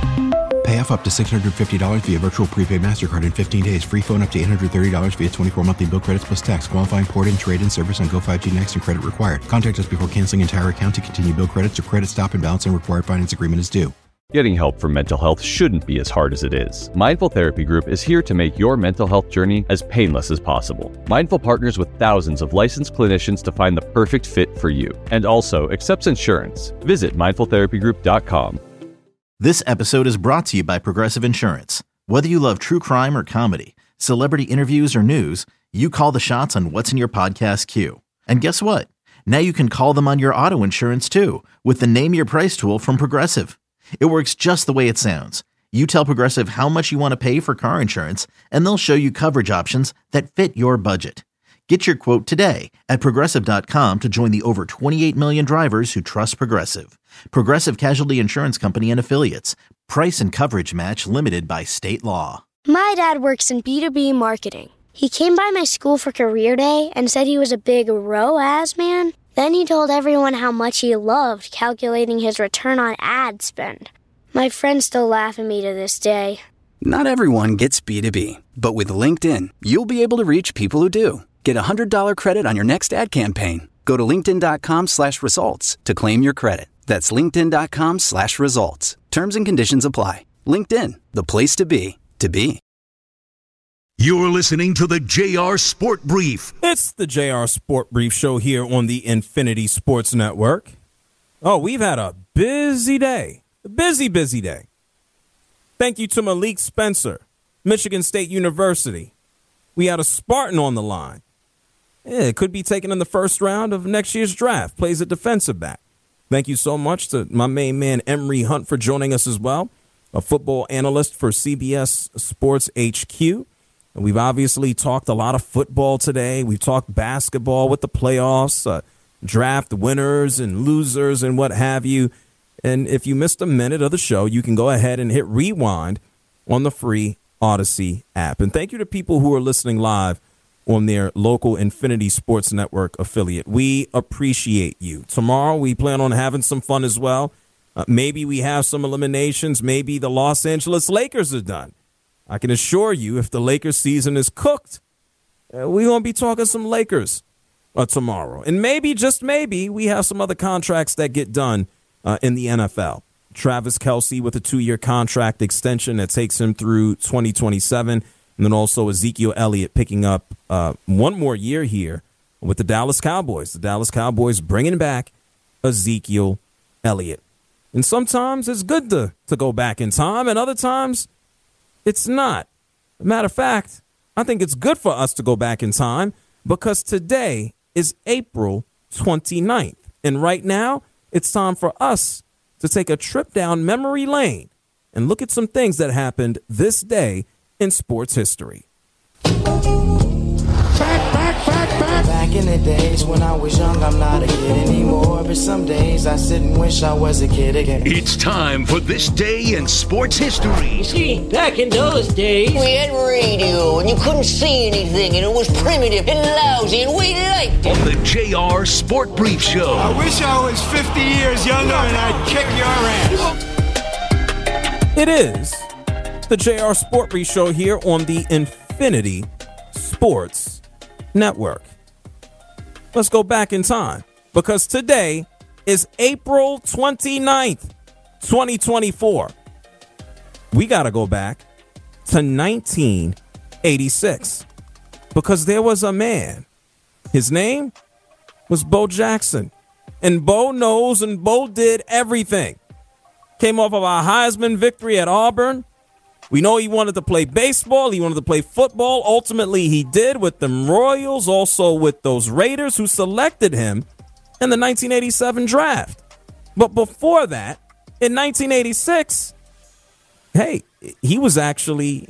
Pay off up to six hundred fifty dollars via virtual prepaid MasterCard in fifteen days. Free phone up to eight hundred thirty dollars via twenty-four monthly bill credits plus tax. Qualifying port-in, trade-in service on Go five G Next and credit required. Contact us before canceling entire account to continue bill credits or credit stop and balance and required finance agreement is due. Getting help for mental health shouldn't be as hard as it is. Mindful Therapy Group is here to make your mental health journey as painless as possible. Mindful partners with thousands of licensed clinicians to find the perfect fit for you, and also accepts insurance. Visit mindful therapy group dot com. This episode is brought to you by Progressive Insurance. Whether you love true crime or comedy, celebrity interviews or news, you call the shots on what's in your podcast queue. And guess what? Now you can call them on your auto insurance too with the Name Your Price tool from Progressive. It works just the way it sounds. You tell Progressive how much you want to pay for car insurance, and they'll show you coverage options that fit your budget. Get your quote today at progressive dot com to join the over twenty-eight million drivers who trust Progressive. Progressive Casualty Insurance Company and Affiliates. Price and coverage match limited by state law. My dad works in B two B marketing. He came by my school for career day and said he was a big R O A S man. Then he told everyone how much he loved calculating his return on ad spend. My friends still laugh at me to this day. Not everyone gets B two B, but with LinkedIn, you'll be able to reach people who do. Get a one hundred dollars credit on your next ad campaign. Go to linkedin.com slash results to claim your credit. That's linkedin.com slash results. Terms and conditions apply. LinkedIn, the place to be, to be. You're listening to the J R Sport Brief. It's the J R Sport Brief show here on the Infinity Sports Network. Oh, we've had a busy day. A busy, busy day. Thank you to Malik Spencer, Michigan State University. We had a Spartan on the line. Yeah, it could be taken in the first round of next year's draft. Plays a defensive back. Thank you so much to my main man, Emery Hunt, for joining us as well, a football analyst for C B S Sports H Q. And we've obviously talked a lot of football today. We've talked basketball with the playoffs, uh, draft winners and losers and what have you. And if you missed a minute of the show, you can go ahead and hit rewind on the free Odyssey app. And thank you to people who are listening live on their local Infinity Sports Network affiliate. We appreciate you. Tomorrow, we plan on having some fun as well. Uh, maybe we have some eliminations. Maybe the Los Angeles Lakers are done. I can assure you, if the Lakers season is cooked, uh, we're going to be talking some Lakers uh, tomorrow. And maybe, just maybe, we have some other contracts that get done uh, in the N F L. Travis Kelce with a two-year contract extension that takes him through twenty twenty-seven. And then also Ezekiel Elliott picking up uh, one more year here with the Dallas Cowboys. The Dallas Cowboys bringing back Ezekiel Elliott. And sometimes it's good to, to go back in time, and other times it's not. Matter of fact, I think it's good for us to go back in time because today is April twenty-ninth. And right now, it's time for us to take a trip down memory lane and look at some things that happened this day in sports history. Back, back, back, back. Back in the days when I was young, I'm not a kid anymore. But some days I sit and wish I was a kid again. It's time for This Day in Sports History. You see, back in those days, we had radio, and you couldn't see anything, and it was primitive and lousy, and we liked it. On the J R Sport Brief Show. I wish I was fifty years younger and I'd kick your ass. It is the J R Sport Brief Show here on the Infinity Sports Network. Let's go back in time because today is April twenty-ninth, twenty twenty-four. We got to go back to nineteen eighty-six because there was a man. His name was Bo Jackson. And Bo knows and Bo did everything. Came off of a Heisman victory at Auburn. We know he wanted to play baseball. He wanted to play football. Ultimately, he did with them Royals, also with those Raiders who selected him in the nineteen eighty-seven draft. But before that, in nineteen eighty-six, hey, he was actually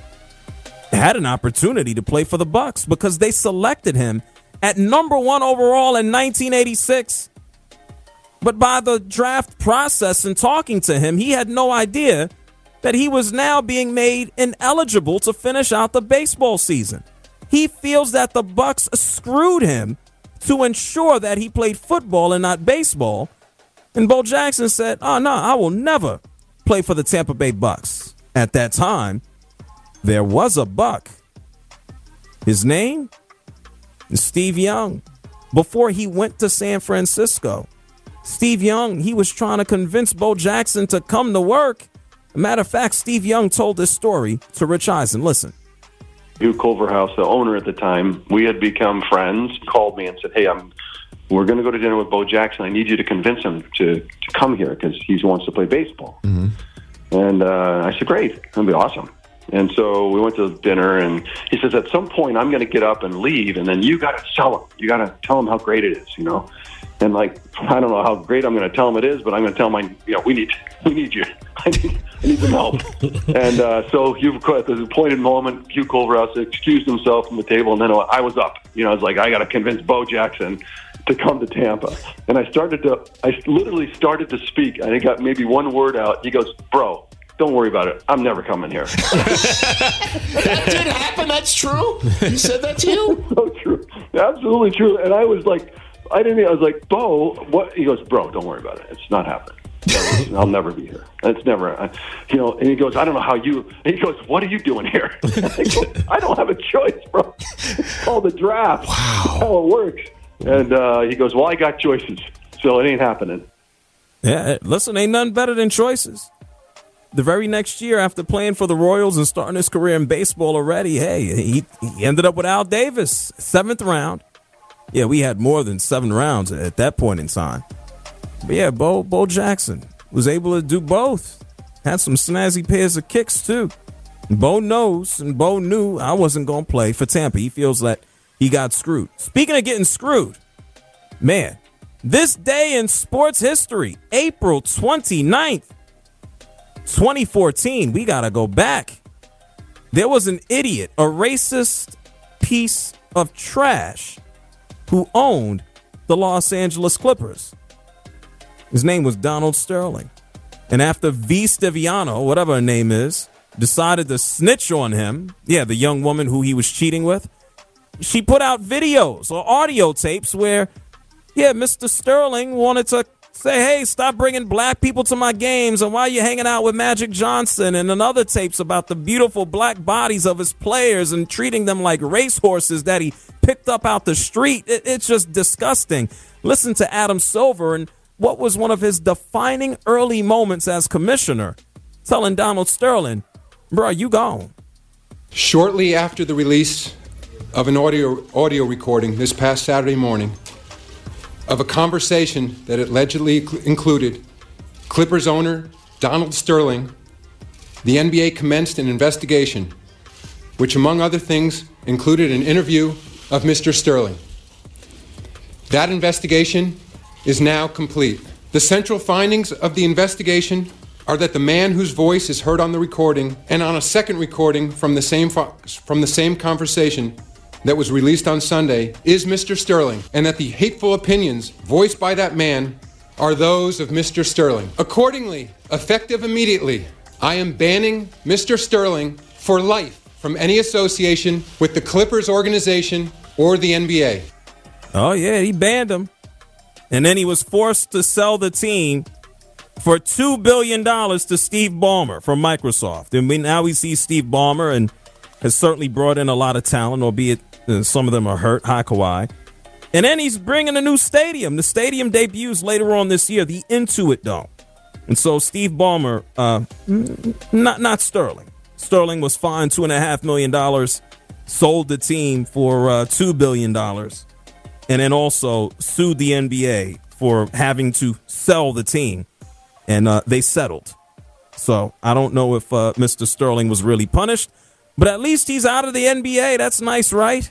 had an opportunity to play for the Bucs because they selected him at number one overall in nineteen eighty-six. But by the draft process and talking to him, he had no idea that he was now being made ineligible to finish out the baseball season. He feels that the Bucs screwed him to ensure that he played football and not baseball. And Bo Jackson said, oh, no, I will never play for the Tampa Bay Bucs. At that time, there was a Buck. His name is Steve Young. Before he went to San Francisco, Steve Young, he was trying to convince Bo Jackson to come to work. Matter of fact, Steve Young told this story to Rich Eisen. Listen. Hugh Culverhouse, the owner at the time, we had become friends, called me and said, hey, I'm, we're going to go to dinner with Bo Jackson. I need you to convince him to, to come here because he wants to play baseball. Mm-hmm. And uh, I said, great, that'll be awesome. And so we went to dinner, and he says, at some point, I'm going to get up and leave, and then you got to sell him. You got to tell him how great it is, you know. And like, I don't know how great I'm going to tell him it is, but I'm going to tell him, I, you know, we need, we need you. I need, I need some help. and uh, so Hugh, at the appointed moment, Hugh Culverhouse excused himself from the table, and then I was up. You know, I was like, I got to convince Bo Jackson to come to Tampa. And I started to, I literally started to speak, and I got maybe one word out. He goes, bro, don't worry about it. I'm never coming here. That did happen. That's true. He said that to you? So true. Absolutely true. And I was like, I didn't. I was like, Bo, what? He goes, bro, don't worry about it. It's not happening. I'll never be here. It's never, I, you know. And he goes, I don't know how you. And he goes, what are you doing here? I, go, I don't have a choice, bro. It's called the draft. Wow. That's how it works. And uh, he goes, well, I got choices, so it ain't happening. Yeah, listen, ain't nothing better than choices. The very next year, after playing for the Royals and starting his career in baseball already, hey, he, he ended up with Al Davis, seventh round. Yeah, we had more than seven rounds at that point in time. But yeah, Bo, Bo Jackson was able to do both. Had some snazzy pairs of kicks, too. Bo knows, and Bo knew I wasn't going to play for Tampa. He feels that he got screwed. Speaking of getting screwed, man, this day in sports history, April twenty-ninth, twenty fourteen, we got to go back. There was an idiot, a racist piece of trash who owned the Los Angeles Clippers. His name was Donald Sterling. And after V. Stiviano, whatever her name is, decided to snitch on him, yeah, the young woman who he was cheating with, she put out videos or audio tapes where, yeah, Mister Sterling wanted to say, hey, stop bringing black people to my games, and why are you hanging out with Magic Johnson, and then other tapes about the beautiful black bodies of his players and treating them like racehorses that he picked up out the street. It, it's just disgusting. Listen to Adam Silver, and what was one of his defining early moments as commissioner, telling Donald Sterling, bro, you gone. Shortly after the release of an audio audio recording this past Saturday morning of a conversation that allegedly included Clippers owner Donald Sterling, the N B A commenced an investigation, which among other things included an interview of Mister Sterling. That investigation is now complete. The central findings of the investigation are that the man whose voice is heard on the recording and on a second recording from the same fo- from the same conversation that was released on Sunday is Mister Sterling, and that the hateful opinions voiced by that man are those of Mister Sterling. Accordingly, effective immediately, I am banning Mister Sterling for life from any association with the Clippers organization or the N B A. Oh, yeah, he banned him. And then he was forced to sell the team for two billion dollars to Steve Ballmer from Microsoft. And we, now we see Steve Ballmer and has certainly brought in a lot of talent, albeit uh, some of them are hurt. Hi, Kawhi. And then he's bringing a new stadium. The stadium debuts later on this year, the Intuit Dome. And so Steve Ballmer, uh, not not Sterling. Sterling was fined two point five million dollars, sold the team for uh, two billion dollars, and then also sued the N B A for having to sell the team. And uh, they settled. So I don't know if uh, Mister Sterling was really punished, but at least he's out of the N B A. That's nice, right?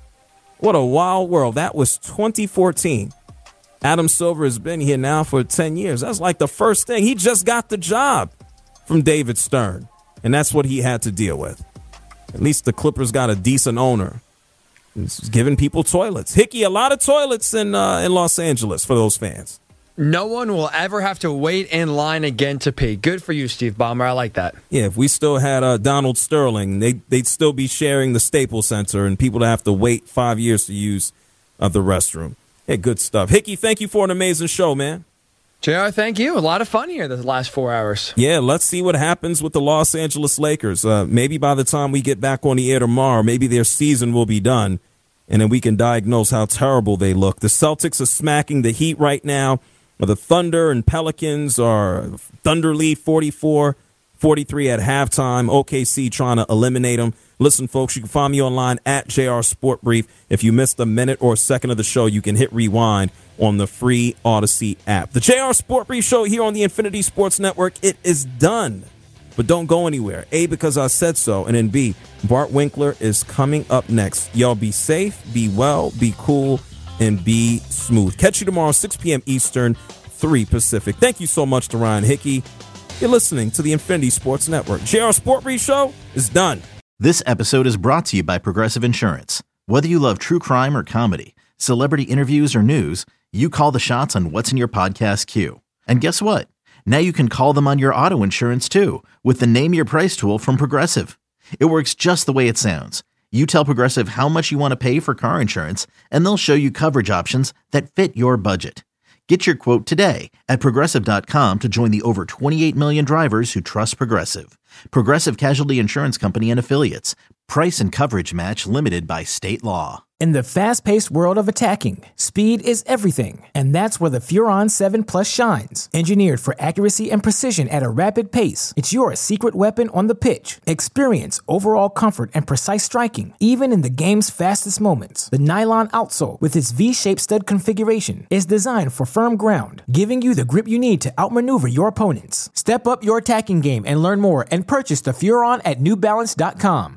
What a wild world. That was twenty fourteen. Adam Silver has been here now for ten years. That's like the first thing. He just got the job from David Stern, and that's what he had to deal with. At least the Clippers got a decent owner. He's giving people toilets. Hickey, a lot of toilets in uh, in Los Angeles for those fans. No one will ever have to wait in line again to pee. Good for you, Steve Ballmer. I like that. Yeah, if we still had uh, Donald Sterling, they, they'd still be sharing the Staples Center and people to have to wait five years to use uh, the restroom. Yeah, good stuff. Hickey, thank you for an amazing show, man. J R, thank you. A lot of fun here the last four hours. Yeah, let's see what happens with the Los Angeles Lakers. Uh, maybe by the time we get back on the air tomorrow, maybe their season will be done, and then we can diagnose how terrible they look. The Celtics are smacking the Heat right now. The Thunder and Pelicans are Thunder lead forty-four forty-three at halftime. O K C trying to eliminate them. Listen, folks, you can find me online at J R Sport Brief. If you missed a minute or a second of the show, you can hit rewind on the free Odyssey app. The J R Sport Brief show here on the Infinity Sports Network, it is done. But don't go anywhere. A, because I said so, and then B, Bart Winkler is coming up next. Y'all be safe, be well, be cool, and be smooth. Catch you tomorrow, six p.m. Eastern, three Pacific. Thank you so much to Ryan Hickey. You're listening to the Infinity Sports Network. J R Sport Brief show is done. This episode is brought to you by Progressive Insurance. Whether you love true crime or comedy, celebrity interviews or news, you call the shots on what's in your podcast queue. And guess what? Now you can call them on your auto insurance too with the Name Your Price tool from Progressive. It works just the way it sounds. You tell Progressive how much you want to pay for car insurance, and they'll show you coverage options that fit your budget. Get your quote today at Progressive dot com to join the over twenty-eight million drivers who trust Progressive. Progressive Casualty Insurance Company and Affiliates. Price and coverage match limited by state law. In the fast-paced world of attacking, speed is everything, and that's where the Furon seven Plus shines. Engineered for accuracy and precision at a rapid pace, it's your secret weapon on the pitch. Experience overall comfort and precise striking, even in the game's fastest moments. The nylon outsole, with its V-shaped stud configuration, is designed for firm ground, giving you the grip you need to outmaneuver your opponents. Step up your attacking game and learn more, and purchase the Furon at New Balance dot com.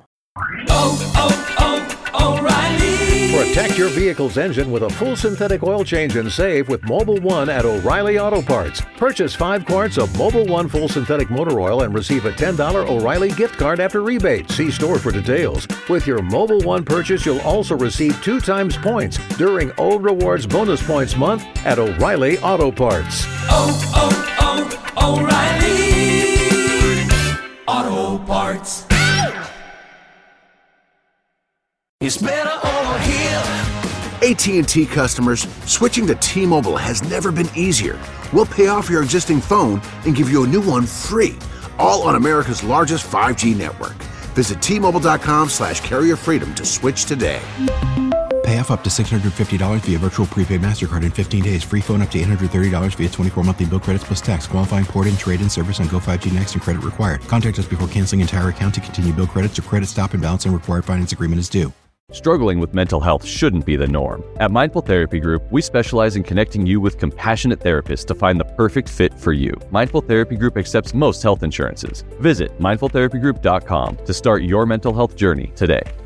Oh, oh, oh, O'Reilly! Protect your vehicle's engine with a full synthetic oil change and save with Mobil one at O'Reilly Auto Parts. Purchase five quarts of Mobil one full synthetic motor oil and receive a ten dollars O'Reilly gift card after rebate. See store for details. With your Mobil one purchase, you'll also receive two times points during O Rewards Bonus Points Month at O'Reilly Auto Parts. Oh, oh, oh, O'Reilly Auto Parts. It's better over here. A T and T customers, switching to T-Mobile has never been easier. We'll pay off your existing phone and give you a new one free, all on America's largest five G network. Visit T Mobile dot com slash carrier freedom to switch today. Pay off up to six hundred fifty dollars via virtual prepaid MasterCard in fifteen days. Free phone up to eight hundred thirty dollars via twenty-four monthly bill credits plus tax. Qualifying port in, trade in service on Go five G Next and credit required. Contact us before canceling entire account to continue bill credits or credit stop and balance and required finance agreement is due. Struggling with mental health shouldn't be the norm. At Mindful Therapy Group, we specialize in connecting you with compassionate therapists to find the perfect fit for you. Mindful Therapy Group accepts most health insurances. Visit mindful therapy group dot com to start your mental health journey today.